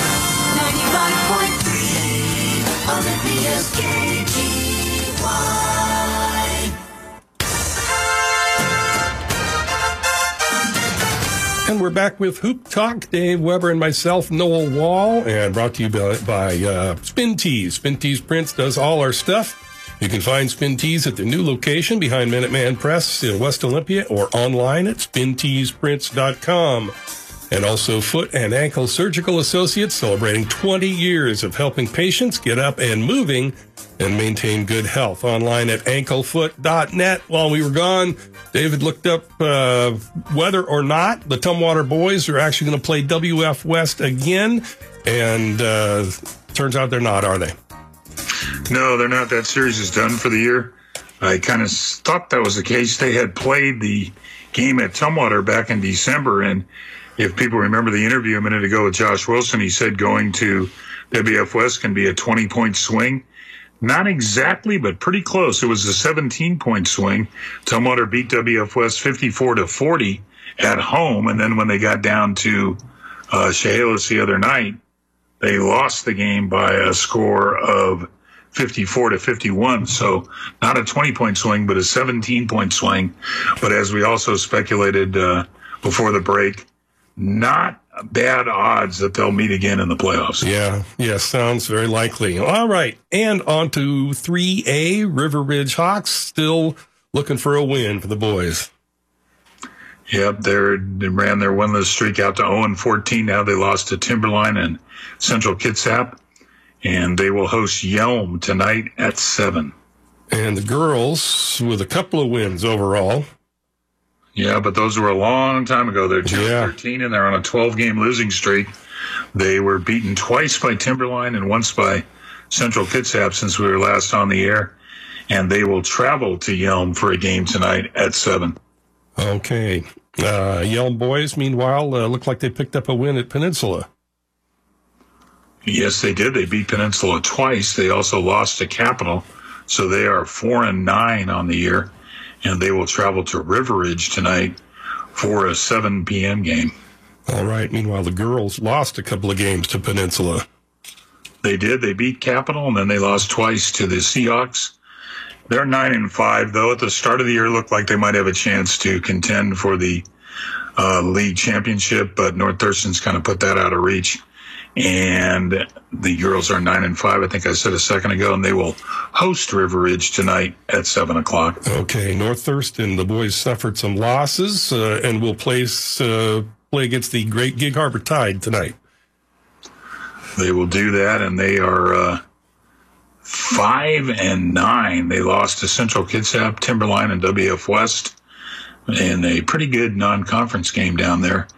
95.3 Olympia's KGY. And we're back with Hoop Talk. Dave Weber and myself, Noel Wall, and brought to you by Spin Tees. Spin Tees Prints does all our stuff. You can find Spin Tees at the new location behind Minuteman Press in West Olympia or online at spinteesprints.com. And also Foot and Ankle Surgical Associates, celebrating 20 years of helping patients get up and moving and maintain good health. Online at anklefoot.net. While we were gone, David looked up whether or not the Tumwater boys are actually going to play WF West again. And turns out they're not, are they? No, they're not. That series is done for the year. I kind of thought that was the case. They had played the game at Tumwater back in December, and if people remember the interview a minute ago with Josh Wilson, he said going to WF West can be a 20-point swing. Not exactly, but pretty close. It was a 17-point swing. Tumwater beat WF West 54-40 at home, and then when they got down to Chehalis the other night, they lost the game by a score of 54-51. So not a 20-point swing, but a 17-point swing. But as we also speculated before the break, not bad odds that they'll meet again in the playoffs. Yeah, sounds very likely. All right, and on to 3A, River Ridge Hawks, still looking for a win for the boys. Yep, they ran their winless streak out to 0-14. Now they lost to Timberline and Central Kitsap, and they will host Yelm tonight at 7. And the girls with a couple of wins overall. Yeah, but those were a long time ago. They're 2-13, and they're on a 12-game losing streak. They were beaten twice by Timberline and once by Central Kitsap since we were last on the air, and they will travel to Yelm for a game tonight at 7. Okay. Yelm boys, meanwhile, look like they picked up a win at Peninsula. Yes, they did. They beat Peninsula twice. They also lost to Capital, so they are 4-9 on the year, and they will travel to River Ridge tonight for a 7 p.m. game. All right. Meanwhile, the girls lost a couple of games to Peninsula. They did. They beat Capital, and then they lost twice to the Seahawks. They're 9-5, though. At the start of the year, looked like they might have a chance to contend for the league championship, but North Thurston's kind of put that out of reach. And the girls are 9-5, I think I said a second ago, and they will host River Ridge tonight at 7 o'clock. Okay, North Thurston, the boys suffered some losses and will play against the great Gig Harbor Tide tonight. They will do that, and they are 5-9. They lost to Central Kitsap, Timberline, and WF West in a pretty good non-conference game down there.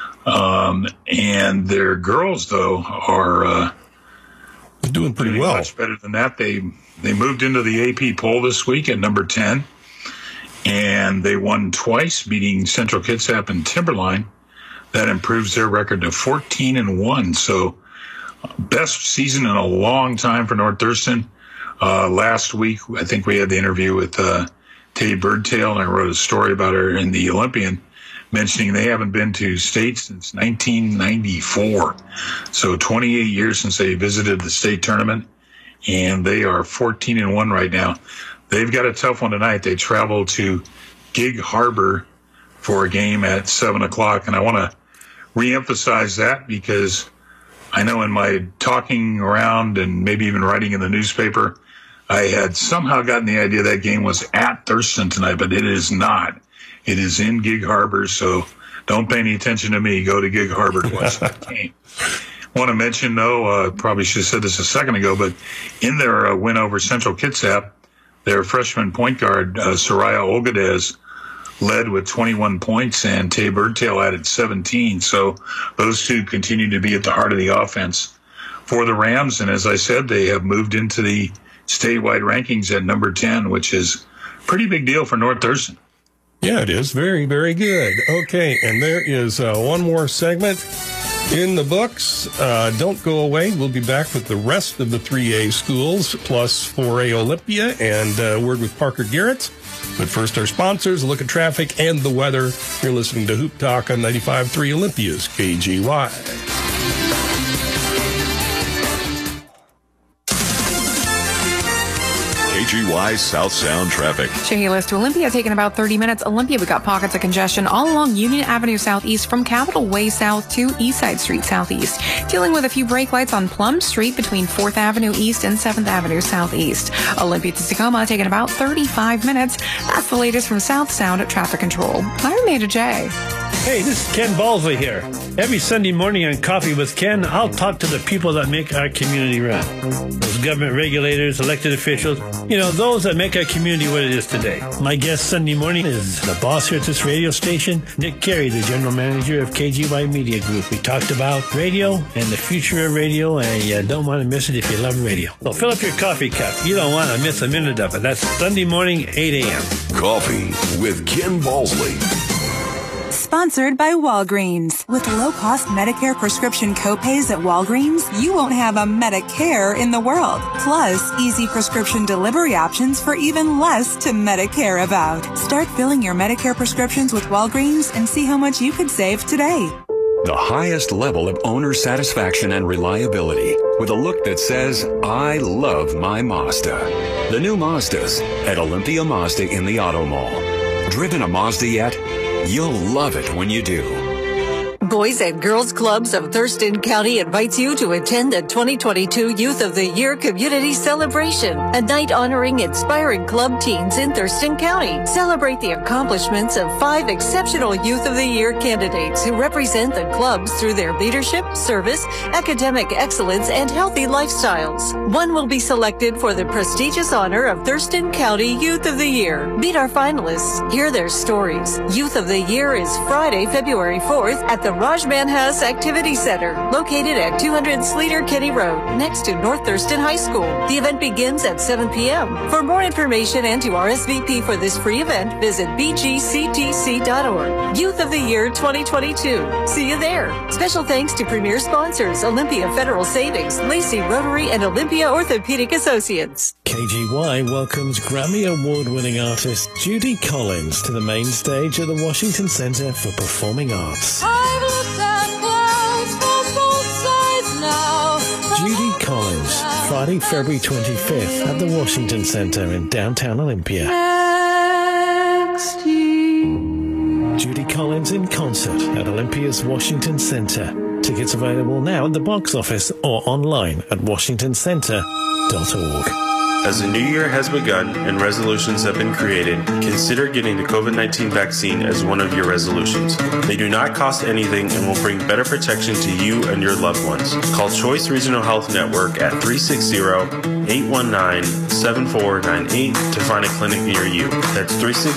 And their girls, though, are doing pretty well. Much better than that. They moved into the AP poll this week at number 10, and they won twice, beating Central Kitsap and Timberline. That improves their record to 14-1. So, best season in a long time for North Thurston. Last week, I think we had the interview with Tay Birdtail, and I wrote a story about her in the Olympian, mentioning they haven't been to state since 1994. So 28 years since they visited the state tournament, and they are 14-1 right now. They've got a tough one tonight. They travel to Gig Harbor for a game at 7 o'clock, and I want to reemphasize that because I know in my talking around and maybe even writing in the newspaper, I had somehow gotten the idea that game was at Thurston tonight, but it is not. It is in Gig Harbor, so don't pay any attention to me. Go to Gig Harbor to watch that game. Want to mention, though, probably should have said this a second ago, but in their win over Central Kitsap, their freshman point guard, Soraya Olgadez, led with 21 points, and Tay Birdtail added 17. So those two continue to be at the heart of the offense for the Rams. And as I said, they have moved into the statewide rankings at number 10, which is a pretty big deal for North Thurston. Yeah, it is. Very, very good. Okay, and there is one more segment in the books. Don't go away. We'll be back with the rest of the 3A schools, plus 4A Olympia, and a word with Parker Garrett. But first, our sponsors, a look at traffic and the weather. You're listening to Hoop Talk on 95.3 Olympia's KGY. KGY South Sound traffic. Chehalis to Olympia taking about 30 minutes. Olympia, we got pockets of congestion all along Union Avenue Southeast from Capitol Way South to Eastside Street Southeast. Dealing with a few brake lights on Plum Street between 4th Avenue East and 7th Avenue Southeast. Olympia to Tacoma taking about 35 minutes. That's the latest from South Sound at Traffic Control. I'm Nada J. Hey, this is Ken Balsley here. Every Sunday morning on Coffee with Ken, I'll talk to the people that make our community run. Those government regulators, elected officials, those that make our community what it is today. My guest Sunday morning is the boss here at this radio station, Nick Carey, the general manager of KGY Media Group. We talked about radio and the future of radio, and you don't want to miss it if you love radio. So fill up your coffee cup. You don't want to miss a minute of it. That's Sunday morning, 8 a.m. Coffee with Ken Balsley. Sponsored by Walgreens. With low-cost Medicare prescription copays at Walgreens, you won't have a Medicare in the world. Plus, easy prescription delivery options for even less to Medicare about. Start filling your Medicare prescriptions with Walgreens and see how much you could save today. The highest level of owner satisfaction and reliability with a look that says, I love my Mazda. The new Mazdas at Olympia Mazda in the Auto Mall. Driven a Mazda yet? You'll love it when you do. Boys and Girls Clubs of Thurston County invites you to attend the 2022 Youth of the Year Community Celebration, a night honoring inspiring club teens in Thurston County. Celebrate the accomplishments of 5 exceptional Youth of the Year candidates who represent the clubs through their leadership, service, academic excellence, and healthy lifestyles. One will be selected for the prestigious honor of Thurston County Youth of the Year. Meet our finalists. Hear their stories. Youth of the Year is Friday, February 4th at the Raj Manhas Activity Center, located at 200 Sleater Kenny Road, next to North Thurston High School. The event begins at 7 p.m. For more information and to RSVP for this free event, visit bgctc.org. Youth of the Year 2022. See you there. Special thanks to premier sponsors Olympia Federal Savings, Lacey Rotary, and Olympia Orthopedic Associates. KGY welcomes Grammy Award-winning artist Judy Collins to the main stage of the Washington Center for Performing Arts. I've looked at clouds from both sides now. Judy Collins, Friday, February 25th at the Washington Center in downtown Olympia. Judy Collins in concert at Olympia's Washington Center. Tickets available now at the box office or online at washingtoncenter.org. As the new year has begun and resolutions have been created, consider getting the COVID-19 vaccine as one of your resolutions. They do not cost anything and will bring better protection to you and your loved ones. Call Choice Regional Health Network at 360-819-7498 to find a clinic near you. That's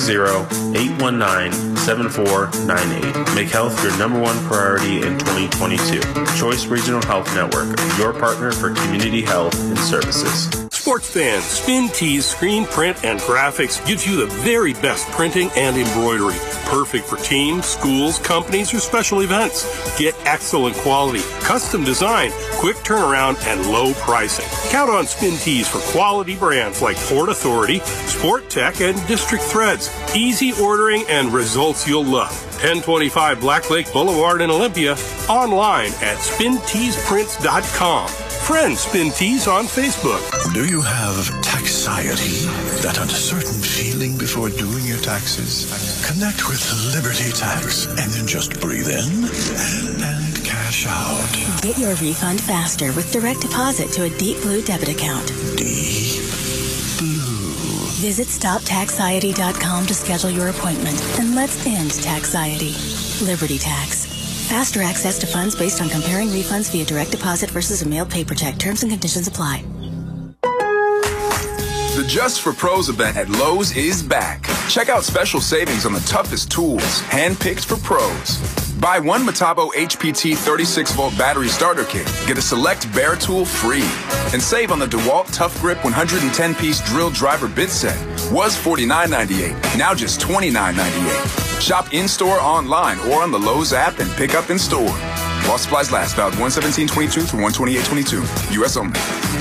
360-819-7498. Make health your number one priority in 2022. Choice Regional Health Network, your partner for community health and services. Sports fans, Spin Tees Screen Print and Graphics gives you the very best printing and embroidery. Perfect for teams, schools, companies, or special events. Get excellent quality, custom design, quick turnaround, and low pricing. Count on Spin Tees for quality brands like Port Authority, Sport Tech, and District Threads. Easy ordering and results you'll love. 1025 Black Lake Boulevard in Olympia. Online at spinteesprints.com. Friends Spin Tees on Facebook. Do you have taxiety? That uncertain feeling before doing your taxes? Connect with Liberty Tax and then just breathe in and cash out. Get your refund faster with direct deposit to a Deep Blue debit account. Deep Blue. Visit StopTaxiety.com to schedule your appointment, and let's end taxiety. Liberty Tax. Faster access to funds based on comparing refunds via direct deposit versus a mailed paper check. Terms and conditions apply. The Just for Pros event at Lowe's is back. Check out special savings on the toughest tools, handpicked for pros. Buy one Metabo HPT 36-volt battery starter kit. Get a select Bear tool free. And save on the DeWalt Tough Grip 110-piece drill driver bit set. Was $49.98, now just $29.98. Shop in-store, online, or on the Lowe's app and pick up in-store. While supplies last, valid 1/17/22 through 1/28/22. U.S. only.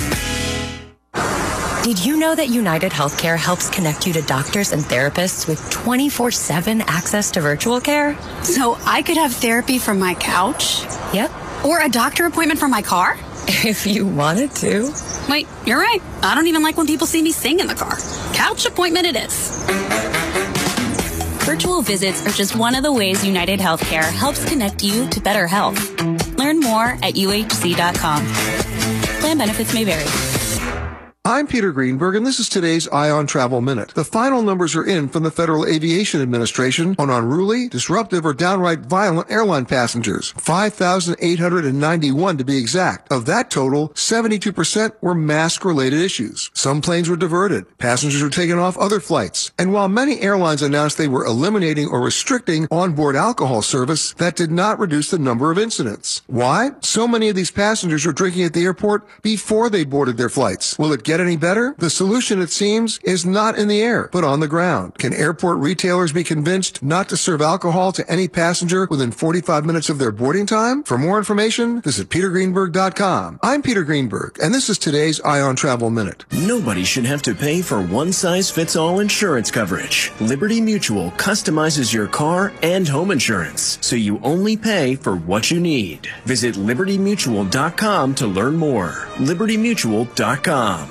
Did you know that United Healthcare helps connect you to doctors and therapists with 24/7 access to virtual care? So I could have therapy from my couch? Yep. Or a doctor appointment from my car? If you wanted to. Wait, you're right. I don't even like when people see me sing in the car. Couch appointment it is. Virtual visits are just one of the ways United Healthcare helps connect you to better health. Learn more at uhc.com. Plan benefits may vary. I'm Peter Greenberg, and this is today's Eye on Travel Minute. The final numbers are in from the Federal Aviation Administration on unruly, disruptive, or downright violent airline passengers. 5,891 to be exact. Of that total, 72% were mask-related issues. Some planes were diverted. Passengers were taken off other flights. And while many airlines announced they were eliminating or restricting onboard alcohol service, that did not reduce the number of incidents. Why? So many of these passengers were drinking at the airport before they boarded their flights. Will it get any better? The solution, it seems, is not in the air, but on the ground. Can airport retailers be convinced not to serve alcohol to any passenger within 45 minutes of their boarding time? For more information, visit petergreenberg.com. I'm Peter Greenberg, and this is today's Eye on Travel Minute. Nobody should have to pay for one-size-fits-all insurance coverage. Liberty Mutual customizes your car and home insurance, so you only pay for what you need. Visit libertymutual.com to learn more. libertymutual.com.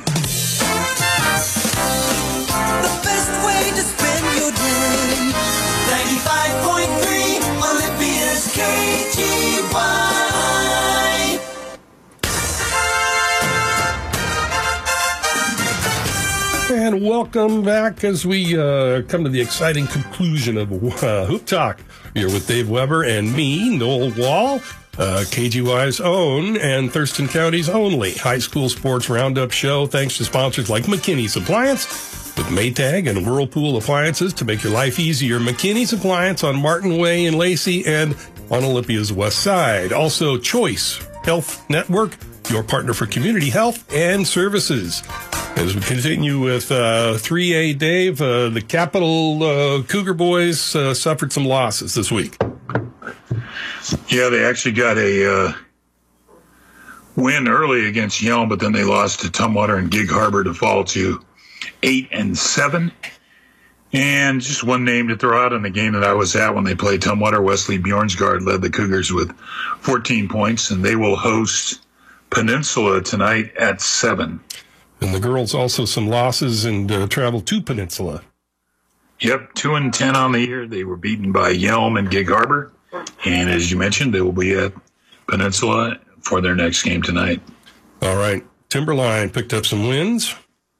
And welcome back as we come to the exciting conclusion of Hoop Talk. Here with Dave Weber and me, Noel Wall, KGY's own and Thurston County's only high school sports roundup show. Thanks to sponsors like McKinney's Appliance with Maytag and Whirlpool Appliances to make your life easier. McKinney's Appliance on Martin Way in Lacey and on Olympia's west side. Also, Choice Health Network, your partner for community health and services. As we continue with 3A Dave, the Capital Cougar boys suffered some losses this week. Yeah, they actually got a win early against Yelm, but then they lost to Tumwater and Gig Harbor to fall to 8-7. And just one name to throw out in the game that I was at when they played Tumwater, Wesley Bjornsgaard led the Cougars with 14 points, and they will host Peninsula tonight at 7. And the girls also some losses and travel to Peninsula. Yep, 2-10 on the year. They were beaten by Yelm and Gig Harbor. And as you mentioned, they will be at Peninsula for their next game tonight. All right. Timberline picked up some wins.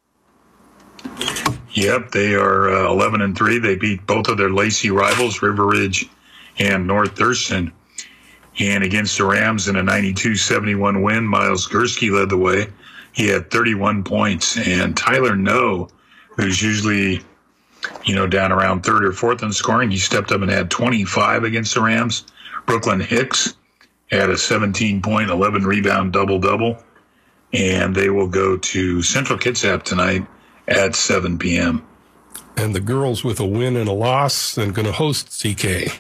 Yep, they are 11-3. They beat both of their Lacey rivals, River Ridge and North Thurston. And against the Rams in a 92-71 win, Miles Gursky led the way. He had 31 points. And Tyler No, who's usually, down around third or fourth in scoring, he stepped up and had 25 against the Rams. Brooklyn Hicks had a 17-point, 11-rebound double-double. And they will go to Central Kitsap tonight at 7 p.m. And the girls with a win and a loss and going to host CK.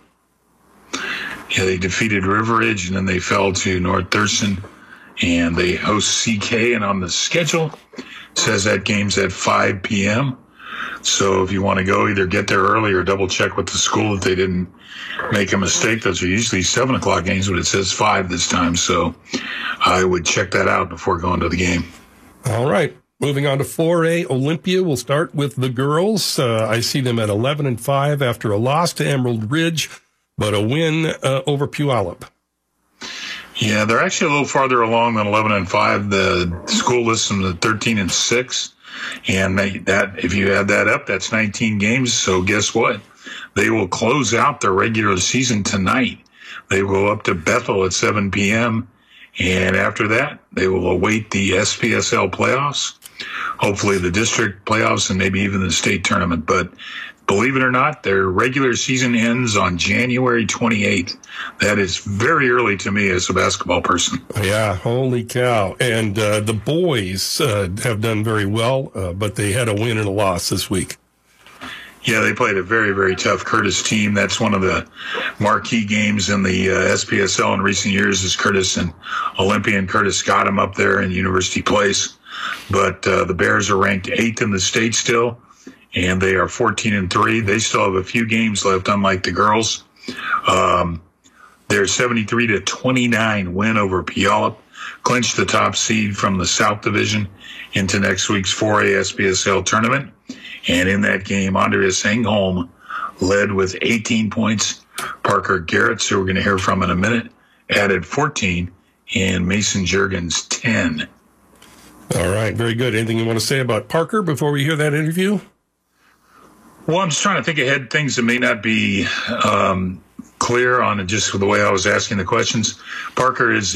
Yeah, they defeated River Ridge, and then they fell to North Thurston, and they host CK. And on the schedule, it says that game's at 5 p.m. So if you want to go, either get there early or double check with the school that they didn't make a mistake. Those are usually 7 o'clock games, but it says 5 this time. So I would check that out before going to the game. All right. Moving on to 4A, Olympia. We'll start with the girls. I see them at 11-5 after a loss to Emerald Ridge, but a win over Puyallup. Yeah, they're actually a little farther along than 11-5. The school lists them at 13-6, and that if you add that up, that's 19 games. So guess what? They will close out their regular season tonight. They will go up to Bethel at 7 p.m., and after that, they will await the SPSL playoffs. Hopefully the district playoffs and maybe even the state tournament. But believe it or not, their regular season ends on January 28th. That is very early to me as a basketball person. Yeah, holy cow. And the boys have done very well, but they had a win and a loss this week. Yeah, they played a very, very tough Curtis team. That's one of the marquee games in the SPSL in recent years is Curtis and Olympia, and Curtis got them up there in University Place. But the Bears are ranked 8th in the state still, and they are 14-3. They still have a few games left, unlike the girls. Their 73-29 win over Puyallup clinched the top seed from the South Division into next week's 4A SPSL tournament. And in that game, Andreas Engholm led with 18 points. Parker Garretts, who we're going to hear from in a minute, added 14, and Mason Juergens 10. All right, very good. Anything you want to say about Parker before we hear that interview? Well, I'm just trying to think ahead, things that may not be clear on just the way I was asking the questions. Parker is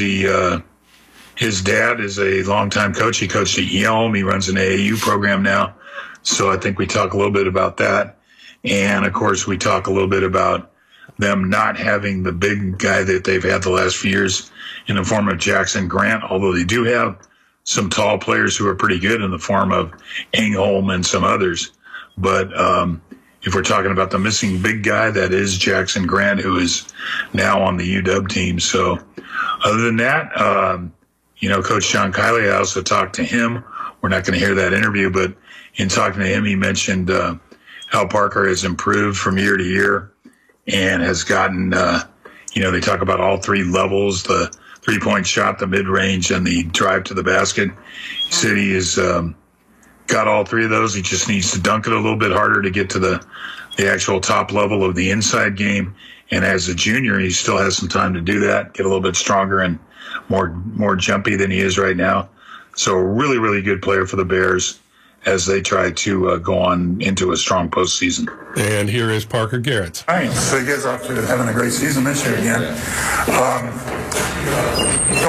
his dad is a longtime coach. He coached at Yelm. He runs an AAU program now. So I think we talk a little bit about that. And, of course, we talk a little bit about them not having the big guy that they've had the last few years in the form of Jackson Grant, although they do have some tall players who are pretty good in the form of Engholm and some others. But if we're talking about the missing big guy, that is Jackson Grant, who is now on the UW team. So other than that, Coach John Kiley, I also talked to him. We're not going to hear that interview, but in talking to him, he mentioned how Parker has improved from year to year and has gotten, they talk about all three levels, the three-point shot, the mid-range, and the drive to the basket. He said he has got all three of those. He just needs to dunk it a little bit harder to get to the actual top level of the inside game. And as a junior, he still has some time to do that, get a little bit stronger and more jumpy than he is right now. So a really, really good player for the Bears as they try to go on into a strong postseason. And here is Parker Garretts. All right, so you guys are off to having a great season this year again. Don't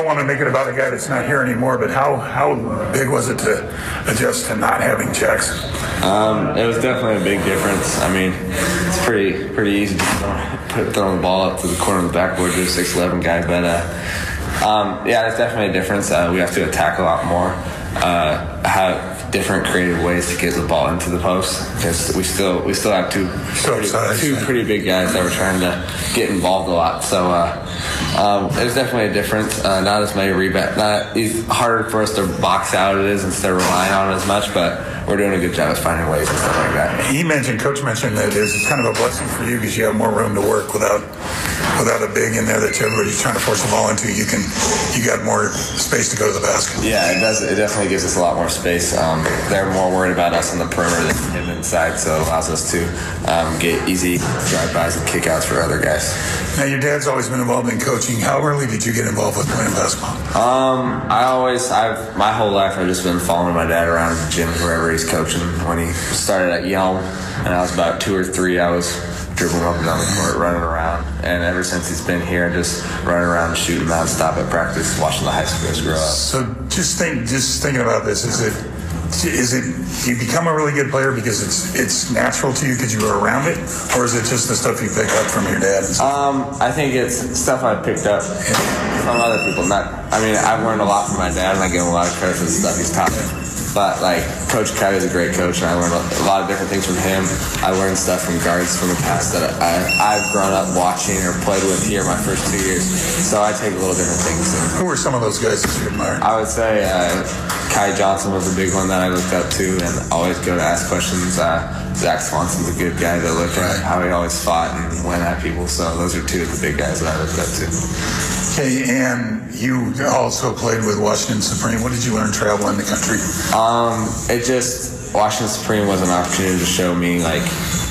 want to make it about a guy that's not here anymore, but how big was it to adjust to not having Jackson? It was definitely a big difference. I mean, it's pretty easy to throw the ball up to the corner of the backboard to a 6'11" guy, but yeah, it's definitely a difference. We have to attack a lot more, have different creative ways to get the ball into the post, because we still have two pretty big guys that were trying to get involved a lot. So it was definitely a difference. Not as many rebounds. It's harder for us to box out it is instead of relying on it as much, but we're doing a good job of finding ways and stuff like that. Coach mentioned that it's kind of a blessing for you because you have more room to work without a big in there that everybody's trying to force the ball into. You got more space to go to the basket. Yeah, it does. It definitely gives us a lot more space. They're more worried about us on the perimeter than him inside, so it allows us to get easy drive-bys and kickouts for other guys. Now, your dad's always been involved in coaching. How early did you get involved with playing basketball? My whole life I've just been following my dad around the gym wherever he's coaching. When he started at Yelm, and I was about 2 or 3, I was dribbling up and down the court, running around. And ever since he's been here, just running around, shooting nonstop at practice, watching the high schoolers grow up. So just thinking about this, is it you become a really good player because it's natural to you because you were around it, or is it just the stuff you pick up from your dad? I think it's stuff I picked up from other people. I've learned a lot from my dad, and I give him a lot of credit for the stuff he's taught me. But Coach Cowdy is a great coach, and I learned a lot of different things from him. I learned stuff from guards from the past that I've grown up watching or played with here my first 2 years. So I take a little different things. Who were some of those guys that you admired? I would say Kai Johnson was a big one that I looked up to and always go to ask questions. Zach Swanson's a good guy to look at how he always fought and went at people. So those are two of the big guys that I looked up to. Okay, and you also played with Washington Supreme. What did you learn traveling the country? Washington Supreme was an opportunity to show me that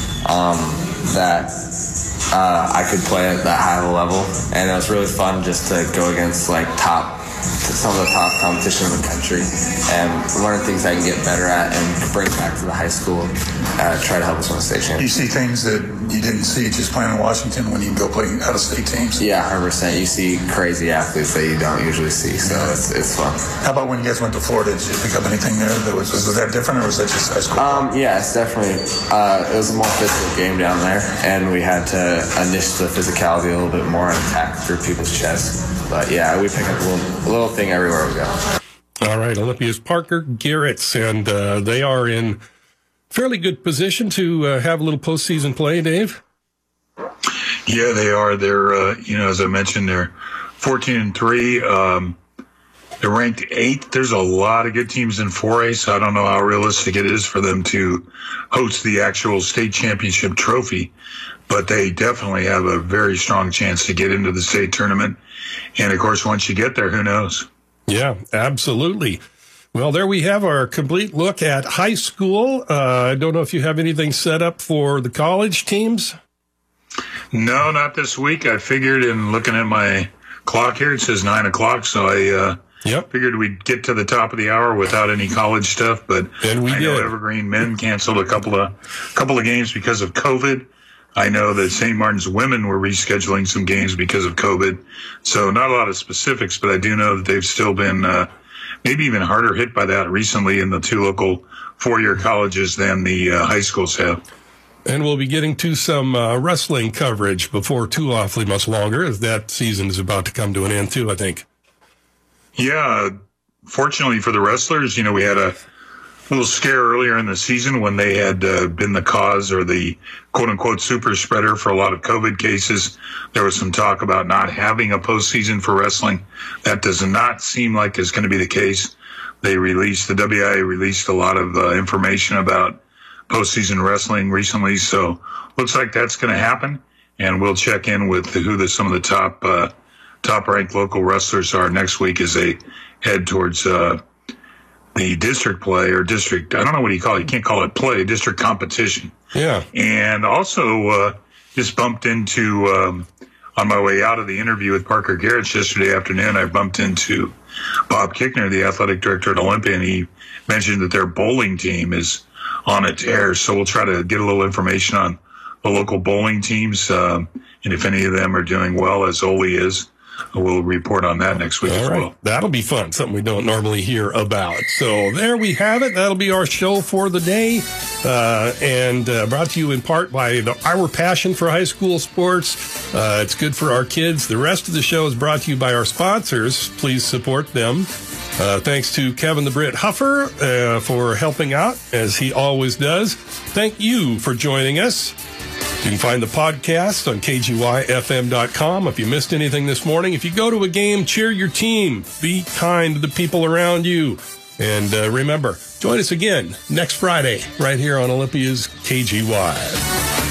I could play at that high of a level, and it was really fun just to go against some of the top competition in the country and learn things I can get better at and bring back to the high school and try to help us win a state championship. You see things that you didn't see just playing in Washington when you go play out-of-state teams? Yeah, 100%. You see crazy athletes that you don't usually see, so it's fun. How about when you guys went to Florida? Did you pick up anything there? Was that different, or was that just high school? Yeah, it's definitely. It was a more physical game down there, and we had to unleash the physicality a little bit more and attack through people's chests. But yeah, we pick up a little thing everywhere we go. All right, Olympia's Parker Garretts, and they are in fairly good position to have a little postseason play, Dave. Yeah, they are. They're, as I mentioned, they're 14-3. They're ranked 8th. There's a lot of good teams in 4A, so I don't know how realistic it is for them to host the actual state championship trophy, but they definitely have a very strong chance to get into the state tournament. And, of course, once you get there, who knows? Yeah, absolutely. Well, there we have our complete look at high school. I don't know if you have anything set up for the college teams. No, not this week. I figured in looking at my clock here, it says 9 o'clock, so I figured we'd get to the top of the hour without any college stuff. But I know Evergreen men canceled a couple of games because of COVID. I know that St. Martin's women were rescheduling some games because of COVID. So not a lot of specifics, but I do know that they've still been maybe even harder hit by that recently in the 2 local 4-year colleges than the high schools have. And we'll be getting to some wrestling coverage before too awfully much longer, as that season is about to come to an end too, I think. Yeah, fortunately for the wrestlers, we had a little scare earlier in the season when they had been the cause or the quote-unquote super spreader for a lot of COVID cases. There was some talk about not having a postseason for wrestling. That does not seem like is going to be the case. The WIA released a lot of information about postseason wrestling recently, so looks like that's going to happen. And we'll check in with who some of the top-ranked local wrestlers are next week as they head towards the district play or district, I don't know what you call it. You can't call it play, district competition. Yeah. And also just bumped into, on my way out of the interview with Parker Garretts yesterday afternoon, I bumped into Bob Kickner, the athletic director at Olympia, and he mentioned that their bowling team is on a tear. So we'll try to get a little information on the local bowling teams and if any of them are doing well, as Ole is. we'll report on that next week as well. That'll be fun. Something we don't normally hear about. So there we have it. That'll be our show for the day. And brought to you in part by our passion for high school sports. It's good for our kids. The rest of the show is brought to you by our sponsors. Please support them. Thanks to Kevin the Brit Huffer for helping out, as he always does. Thank you for joining us. You can find the podcast on kgyfm.com. If you missed anything this morning, if you go to a game, cheer your team. Be kind to the people around you. And remember, join us again next Friday right here on Olympia's KGY.